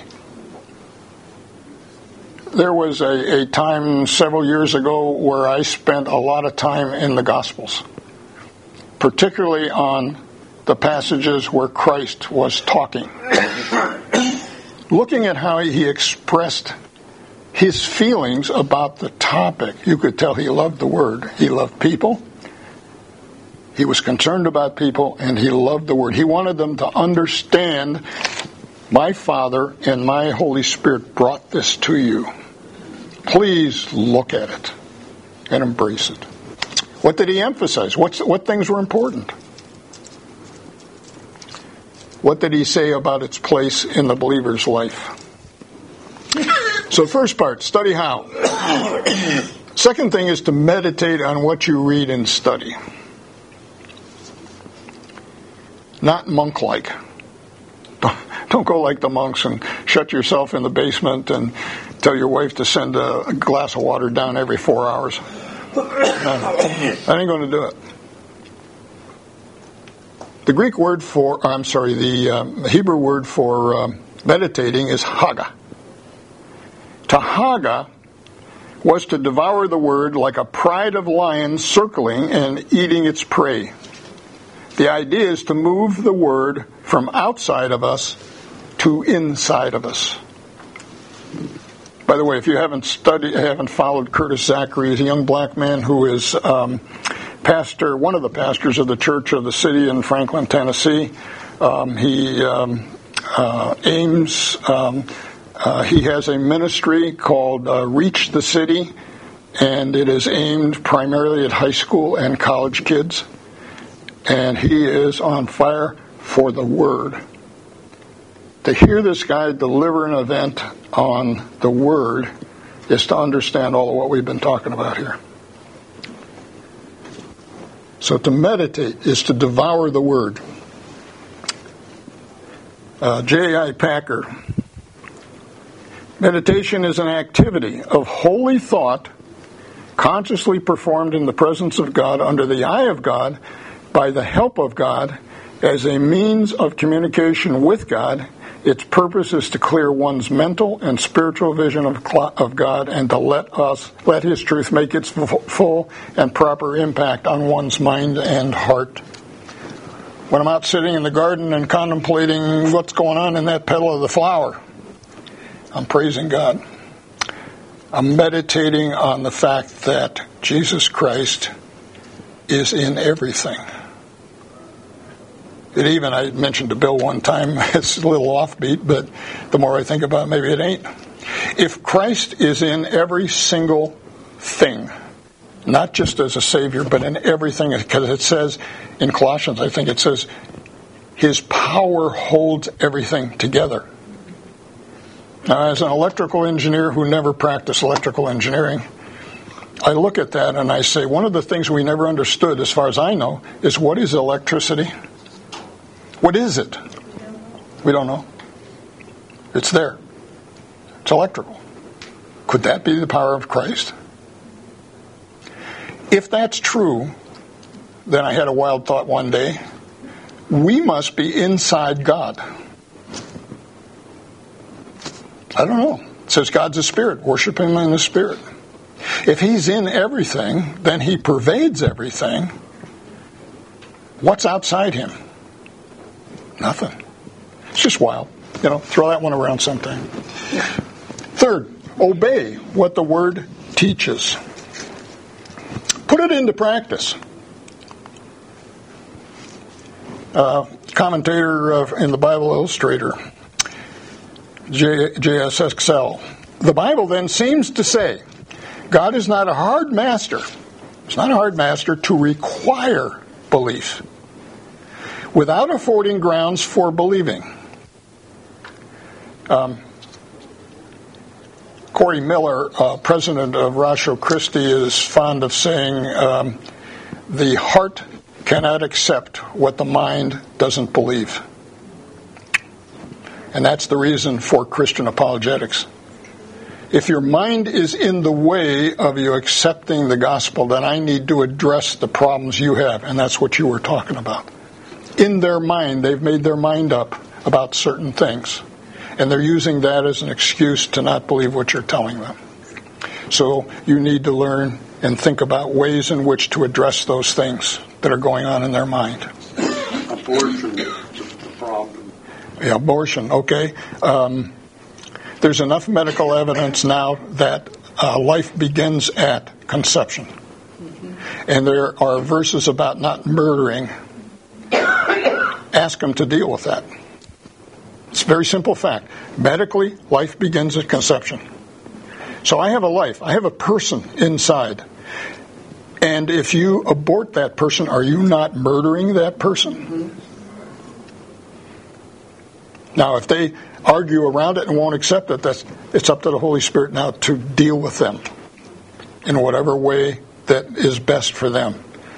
There was a time several years ago where I spent a lot of time in the Gospels, particularly on the passages where Christ was talking. Looking at how He expressed His feelings about the topic, you could tell He loved the Word. He loved people. He was concerned about people, and He loved the Word. He wanted them to understand, my Father and my Holy Spirit brought this to you. Please look at it and embrace it. What did He emphasize? What things were important? What did He say about its place in the believer's life? So first part, study how. Second thing is to meditate on what you read and study. Not monk-like. Don't go like the monks and shut yourself in the basement and tell your wife to send a glass of water down every 4 hours. No, I ain't going to do it. The Greek word the Hebrew word for meditating is haga. To haga was to devour the Word like a pride of lions circling and eating its prey. The idea is to move the Word from outside of us to inside of us. By the way, if you haven't followed Curtis Zachary, he's a young black man who is pastor, one of the pastors of the Church of the City in Franklin, Tennessee. He has a ministry called Reach the City, and it is aimed primarily at high school and college kids. And he is on fire for the Word. To hear this guy deliver an event on the Word is to understand all of what we've been talking about here. So to meditate is to devour the Word. J.I. Packer. Meditation is an activity of holy thought consciously performed in the presence of God, under the eye of God, by the help of God, as a means of communication with God. Its purpose is to clear one's mental and spiritual vision of God, and to let His truth make its full and proper impact on one's mind and heart. When I'm out sitting in the garden and contemplating what's going on in that petal of the flower, I'm praising God. I'm meditating on the fact that Jesus Christ is in everything. I mentioned to Bill one time, it's a little offbeat, but the more I think about it, maybe it ain't. If Christ is in every single thing, not just as a Savior, but in everything, because it says in Colossians, I think it says, His power holds everything together. Now, as an electrical engineer who never practiced electrical engineering, I look at that and I say, one of the things we never understood, as far as I know, is what is electricity? What is it? We don't know. It's there. It's electrical. Could that be the power of Christ? If that's true, then I had a wild thought one day. We must be inside God. I don't know. It says God's a spirit. Worship Him in the spirit. If He's in everything, then He pervades everything. What's outside Him? Nothing. It's just wild. Throw that one around sometime. Third, obey what the Word teaches. Put it into practice. Commentator in the Bible Illustrator, JSXL. The Bible then seems to say, God is not a hard master. It's not a hard master to require belief without affording grounds for believing. Corey Miller, president of Ratio Christi, is fond of saying, the heart cannot accept what the mind doesn't believe. And that's the reason for Christian apologetics. If your mind is in the way of you accepting the gospel, then I need to address the problems you have. And that's what you were talking about. In their mind, they've made their mind up about certain things. And they're using that as an excuse to not believe what you're telling them. So you need to learn and think about ways in which to address those things that are going on in their mind. Abortion is the problem. Yeah, abortion, okay. There's enough medical evidence now that life begins at conception. Mm-hmm. And there are verses about not murdering. Ask them to deal with that. It's a very simple fact. Medically, life begins at conception. So I have a life. I have a person inside. And if you abort that person, are you not murdering that person? Mm-hmm. Now, if they argue around it and won't accept it, it's up to the Holy Spirit now to deal with them in whatever way that is best for them.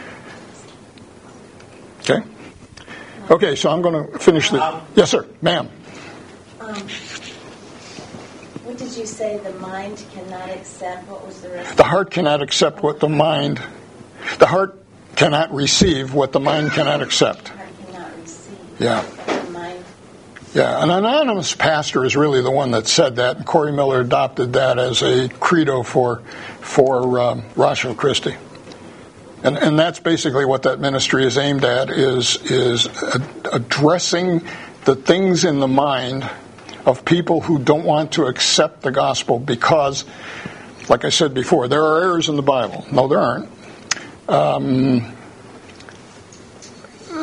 Okay? Okay, so I'm going to finish the... Yes, sir. Ma'am. What did you say? The mind cannot accept? What was the rest? The heart cannot accept what the mind... The heart cannot receive what the mind cannot accept. The heart cannot receive. Yeah. The mind... Yeah, an anonymous pastor is really the one that said that, and Corey Miller adopted that as a credo for Ratio Christi. And that's basically what that ministry is aimed at, is addressing the things in the mind of people who don't want to accept the gospel because, like I said before, there are errors in the Bible. No, there aren't.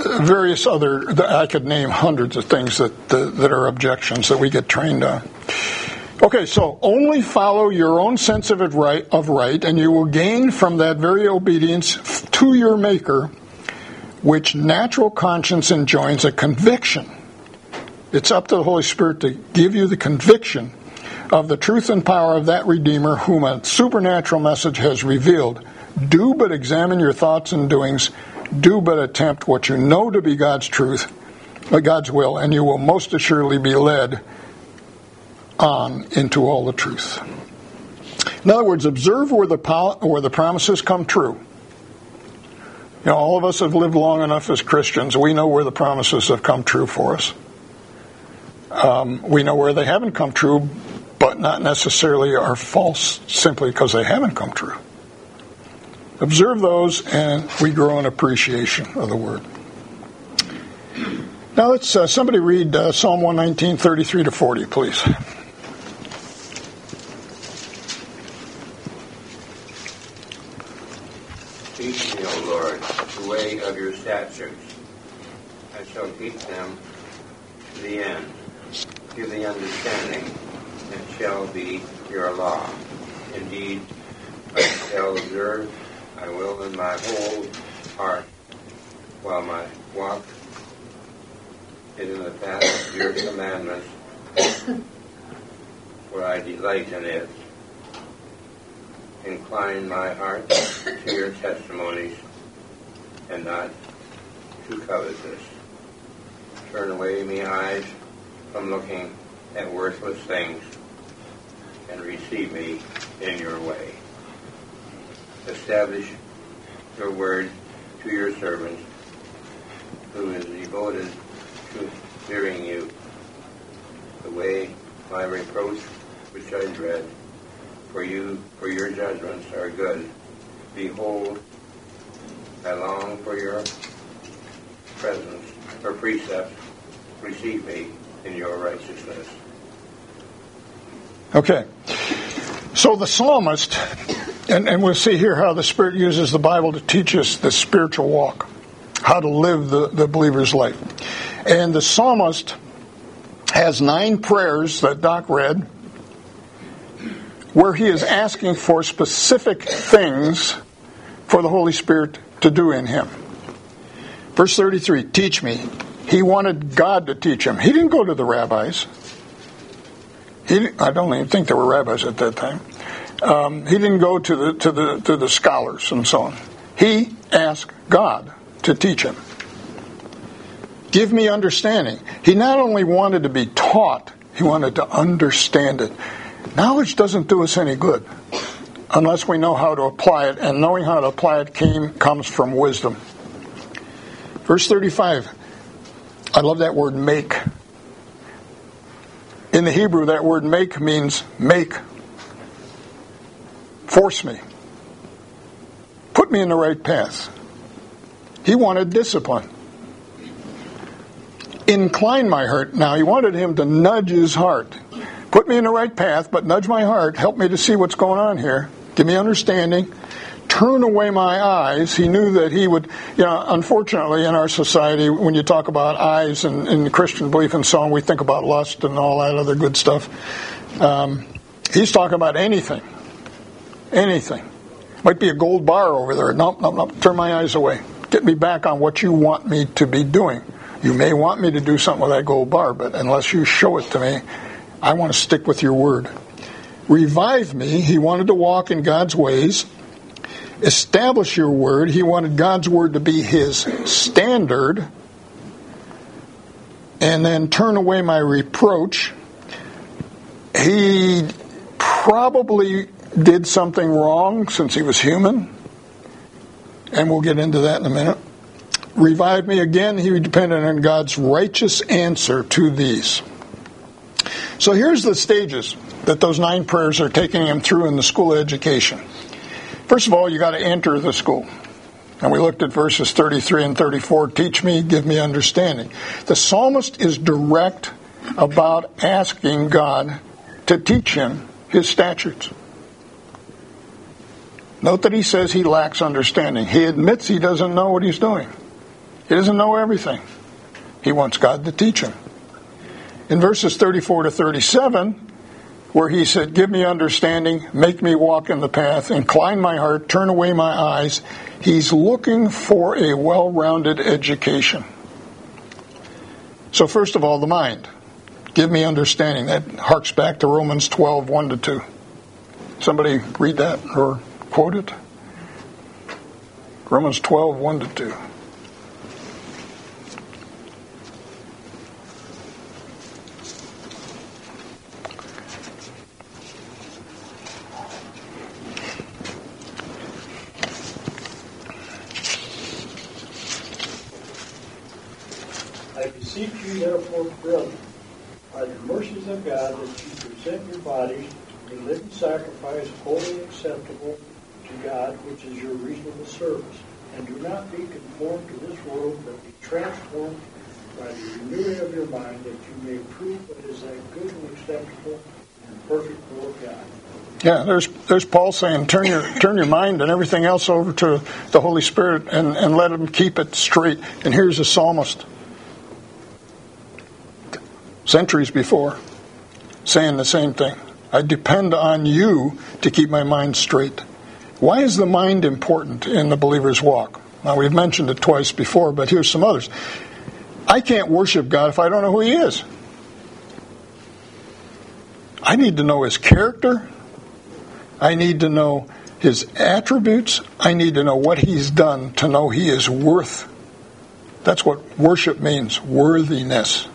various other, I could name hundreds of things that are objections that we get trained on. Okay, so only follow your own sense of right, and you will gain from that very obedience to your Maker, which natural conscience enjoins a conviction. It's up to the Holy Spirit to give you the conviction of the truth and power of that Redeemer whom a supernatural message has revealed. Do but examine your thoughts and doings. Do but attempt what you know to be God's truth, God's will, and you will most assuredly be led on into all the truth. In other words, observe where the promises come true. You know, all of us have lived long enough as Christians. We know where the promises have come true for us. We know where they haven't come true, but not necessarily are false simply because they haven't come true. Observe those, and we grow in appreciation of the Word. Now let's somebody read Psalm 119, 33 to 40, please. Teach me, O Lord, the way of your statutes. I shall keep them to the end. Give the understanding, and shall be your law. Indeed, I shall observe, I will in my whole heart, while my walk is in the path of your commandments, where I delight in it. Incline my heart to your testimonies, and not to covetousness. Turn away my eyes from looking at worthless things, and receive me in your way. Establish your word to your servant, who is devoted to fearing you. The way my reproach, which I dread, for your judgments are good. Behold, I long for your presence, for precepts. Receive me in your righteousness. Okay. So the psalmist, and we'll see here how the Spirit uses the Bible to teach us the spiritual walk, how to live the believer's life. And the psalmist has 9 prayers that Doc read, where he is asking for specific things for the Holy Spirit to do in him. Verse 33, teach me. He wanted God to teach him. He didn't go to the rabbis. I don't even think there were rabbis at that time. He didn't go to the scholars and so on. He asked God to teach him. Give me understanding. He not only wanted to be taught, he wanted to understand it. Knowledge doesn't do us any good unless we know how to apply it, and knowing how to apply it comes from wisdom. Verse 35, I love that word make. In the Hebrew, that word make means make. Force me. Put me in the right path. He wanted discipline. Incline my heart. Now, he wanted him to nudge his heart. Put me in the right path, but nudge my heart. Help me to see what's going on here. Give me understanding. Turn away my eyes. He knew that he would, unfortunately in our society, when you talk about eyes and in the Christian belief and so on, we think about lust and all that other good stuff. He's talking about anything. Anything. Might be a gold bar over there. Nope. Turn my eyes away. Get me back on what you want me to be doing. You may want me to do something with that gold bar, but unless you show it to me, I want to stick with your word. Revive me. He wanted to walk in God's ways. Establish your word. He wanted God's word to be his standard. And then turn away my reproach. He probably did something wrong since he was human. And we'll get into that in a minute. Revive me again. He depended on God's righteous answer to these. So here's the stages that those 9 prayers are taking him through in the school of education. First of all, you got to enter the school. And we looked at verses 33 and 34. Teach me, give me understanding. The psalmist is direct about asking God to teach him his statutes. Note that he says he lacks understanding. He admits he doesn't know what he's doing. He doesn't know everything. He wants God to teach him. In verses 34 to 37, where he said, give me understanding, make me walk in the path, incline my heart, turn away my eyes, he's looking for a well-rounded education. So first of all, the mind. Give me understanding. That harks back to Romans 12, 1 to 2. Somebody read that or quote it? Romans 12, 1 to 2. I beseech you, therefore, brethren, by the mercies of God, that you present your bodies a living sacrifice, wholly acceptable to God, which is your reasonable service. And do not be conformed to this world, but be transformed by the renewing of your mind, that you may prove what is that good and acceptable and perfect will of God. Yeah, there's Paul saying, turn your mind and everything else over to the Holy Spirit and let him keep it straight. And here's the psalmist, centuries before, saying the same thing. I depend on you to keep my mind straight. Why is the mind important in the believer's walk? Now, we've mentioned it twice before, but here's some others. I can't worship God if I don't know who he is. I need to know his character. I need to know his attributes. I need to know what he's done to know he is worth. That's what worship means, worthiness.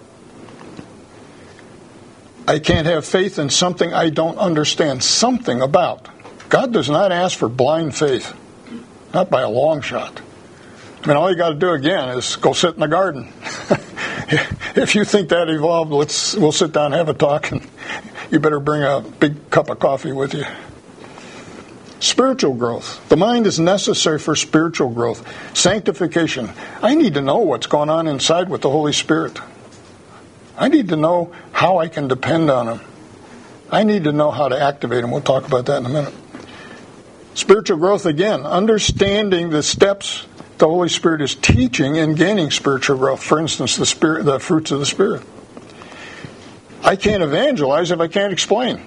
I can't have faith in something I don't understand something about. God does not ask for blind faith, not by a long shot. I mean, all you got to do again is go sit in the garden. If you think that evolved, we'll sit down and have a talk, and you better bring a big cup of coffee with you. Spiritual growth. The mind is necessary for spiritual growth. Sanctification. I need to know what's going on inside with the Holy Spirit. I need to know how I can depend on him. I need to know how to activate him. We'll talk about that in a minute. Spiritual growth, again, understanding the steps the Holy Spirit is teaching in gaining spiritual growth. For instance, the fruits of the Spirit. I can't evangelize if I can't explain.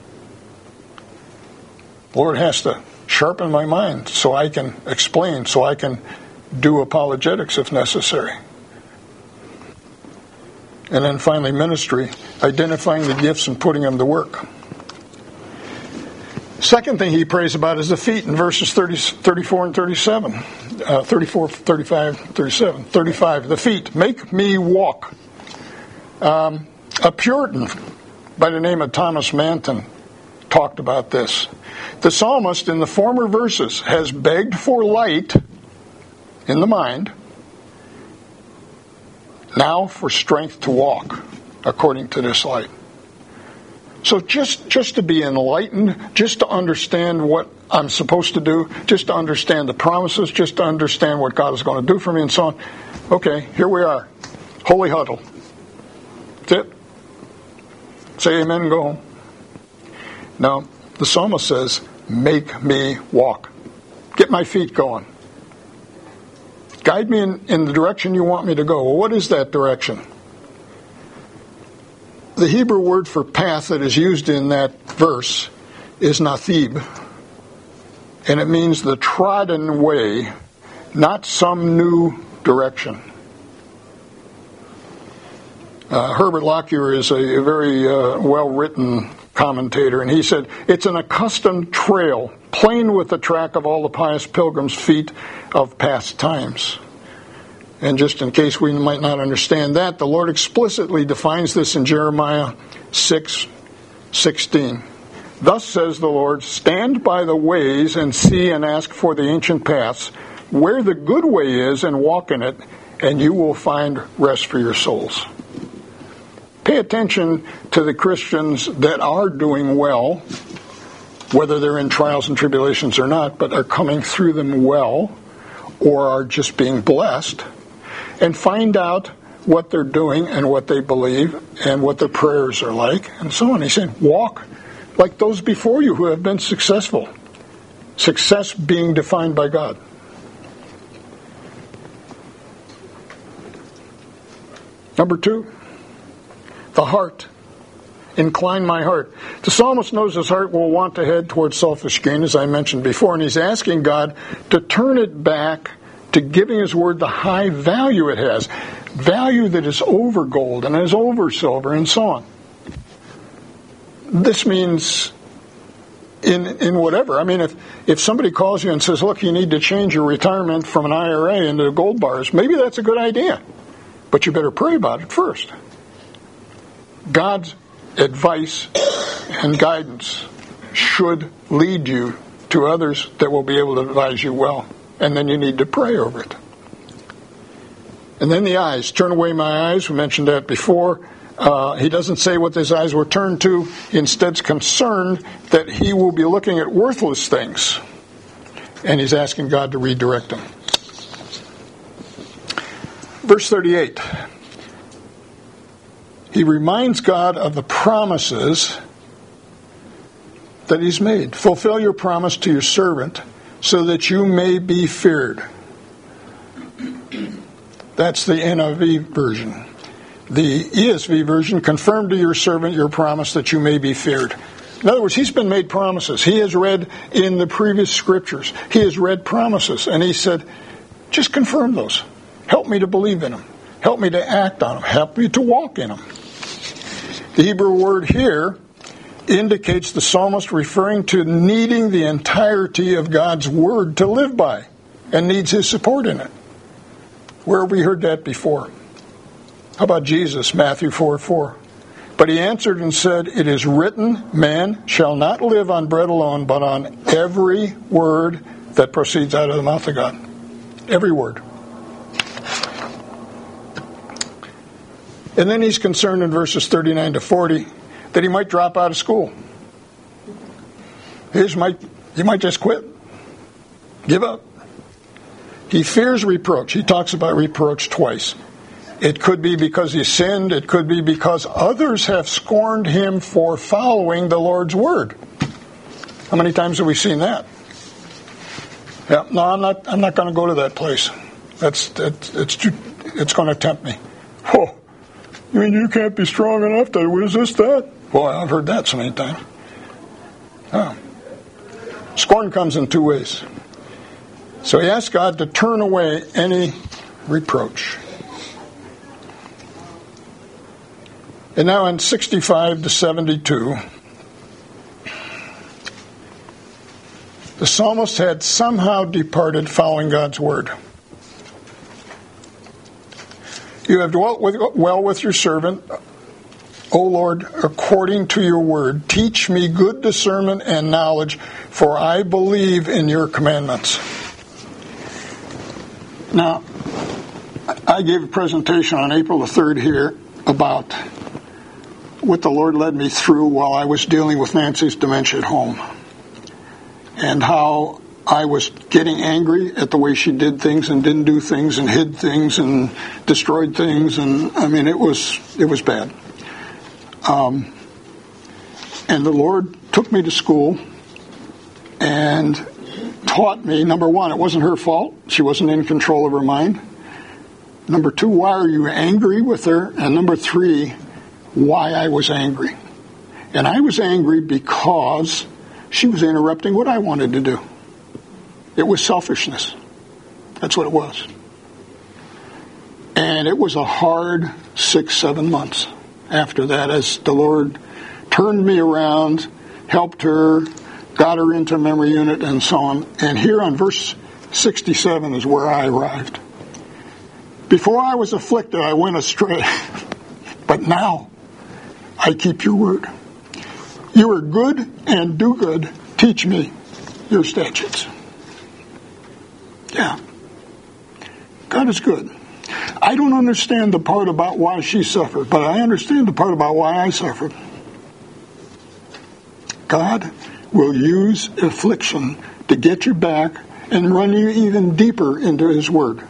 The Lord has to sharpen my mind so I can explain, so I can do apologetics if necessary. And then finally, ministry, identifying the gifts and putting them to work. Second thing he prays about is the feet in verses 34 and 37. 34, 35, 37. 35, the feet. Make me walk. A Puritan by the name of Thomas Manton talked about this. The psalmist in the former verses has begged for light in the mind, now for strength to walk according to this light. So just to be enlightened, just to understand what I'm supposed to do, just to understand the promises, just to understand what God is going to do for me and so on. Okay, here we are. Holy huddle. That's it. Say amen and go home. Now, the psalmist says, make me walk. Get my feet going. Guide me in the direction you want me to go. Well, what is that direction? The Hebrew word for path that is used in that verse is nathib. And it means the trodden way, not some new direction. Herbert Lockyer is a very well-written commentator, and he said, it's an accustomed trail, plain with the track of all the pious pilgrims' feet of past times. And just in case we might not understand that, the Lord explicitly defines this in Jeremiah 6:16. Thus says the Lord, stand by the ways and see and ask for the ancient paths, where the good way is, and walk in it, and you will find rest for your souls. Pay attention to the Christians that are doing well, whether they're in trials and tribulations or not, but are coming through them well, or are just being blessed, and find out what they're doing and what they believe and what their prayers are like, and so on. He said, walk like those before you who have been successful. Success being defined by God. Number 2, the heart. Incline my heart. The psalmist knows his heart will want to head towards selfish gain, as I mentioned before, and he's asking God to turn it back to giving his word the high value it has. Value that is over gold and is over silver and so on. This means in whatever. I mean, if somebody calls you and says, look, you need to change your retirement from an IRA into gold bars, maybe that's a good idea. But you better pray about it first. God's advice and guidance should lead you to others that will be able to advise you well. And then you need to pray over it. And then the eyes. Turn away my eyes. We mentioned that before. He doesn't say what his eyes were turned to. Instead, concerned that he will be looking at worthless things. And he's asking God to redirect him. Verse 38. He reminds God of the promises that he's made. Fulfill your promise to your servant so that you may be feared. That's the NIV version. The ESV version, confirm to your servant your promise that you may be feared. In other words, he's been made promises. He has read in the previous scriptures. He has read promises. And he said, just confirm those. Help me to believe in them. Help me to act on them. Help me to walk in them. The Hebrew word here indicates the psalmist referring to needing the entirety of God's word to live by and needs his support in it. Where have we heard that before? How about Jesus, Matthew 4:4? But he answered and said, it is written, man shall not live on bread alone, but on every word that proceeds out of the mouth of God. Every word. And then he's concerned in verses 39 to 40 that he might drop out of school. He might just quit. Give up. He fears reproach. He talks about reproach twice. It could be because he sinned. It could be because others have scorned him for following the Lord's word. How many times have we seen that? Yeah, no, I'm not going to go to that place. It's going to tempt me. Oh, you mean you can't be strong enough to resist that? Boy, I've heard that so many times. Oh. Scorn comes in 2 ways. So he asked God to turn away any reproach. And now in 65 to 72, the psalmist had somehow departed following God's word. You have dwelt well with your servant, O Lord, according to your word. Teach me good discernment and knowledge, for I believe in your commandments. Now, I gave a presentation on April the 3rd here about what the Lord led me through while I was dealing with Nancy's dementia at home, and how I was getting angry at the way she did things and didn't do things and hid things and destroyed things, and I mean it was bad. And the Lord took me to school and taught me, number one, it wasn't her fault. She wasn't in control of her mind. Number two, why are you angry with her? And number three, why I was angry. And I was angry because she was interrupting what I wanted to do. It was selfishness. That's what it was. And it was a hard 6-7 months after that as the Lord turned me around, helped her, got her into memory unit and so on. And here on verse 67 is where I arrived. Before I was afflicted, I went astray. But now I keep your word. You are good and do good. Teach me your statutes. Yeah. God is good. I don't understand the part about why she suffered, but I understand the part about why I suffered. God will use affliction to get you back and run you even deeper into his word.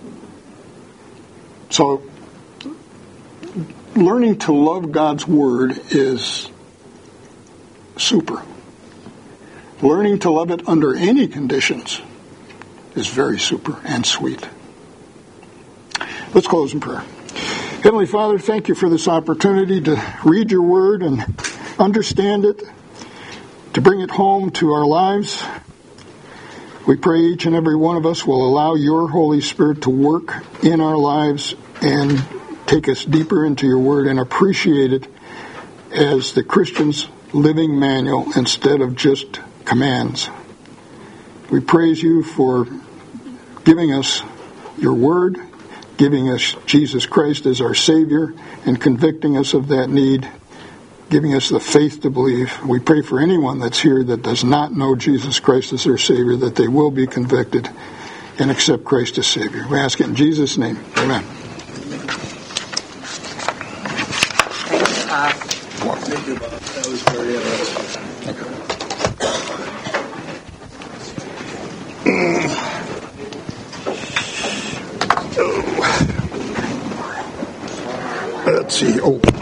So, learning to love God's word is super. Learning to love it under any conditions is very super and sweet. Let's close in prayer. Heavenly Father, thank you for this opportunity to read your word and understand it, to bring it home to our lives. We pray each and every one of us will allow your Holy Spirit to work in our lives and take us deeper into your word and appreciate it as the Christian's living manual instead of just commands. We praise you for giving us your word, giving us Jesus Christ as our Savior, and convicting us of that need, giving us the faith to believe. We pray for anyone that's here that does not know Jesus Christ as their Savior, that they will be convicted and accept Christ as Savior. We ask it in Jesus' name. Amen. Thank you, Bob. That was very interesting. Let's see.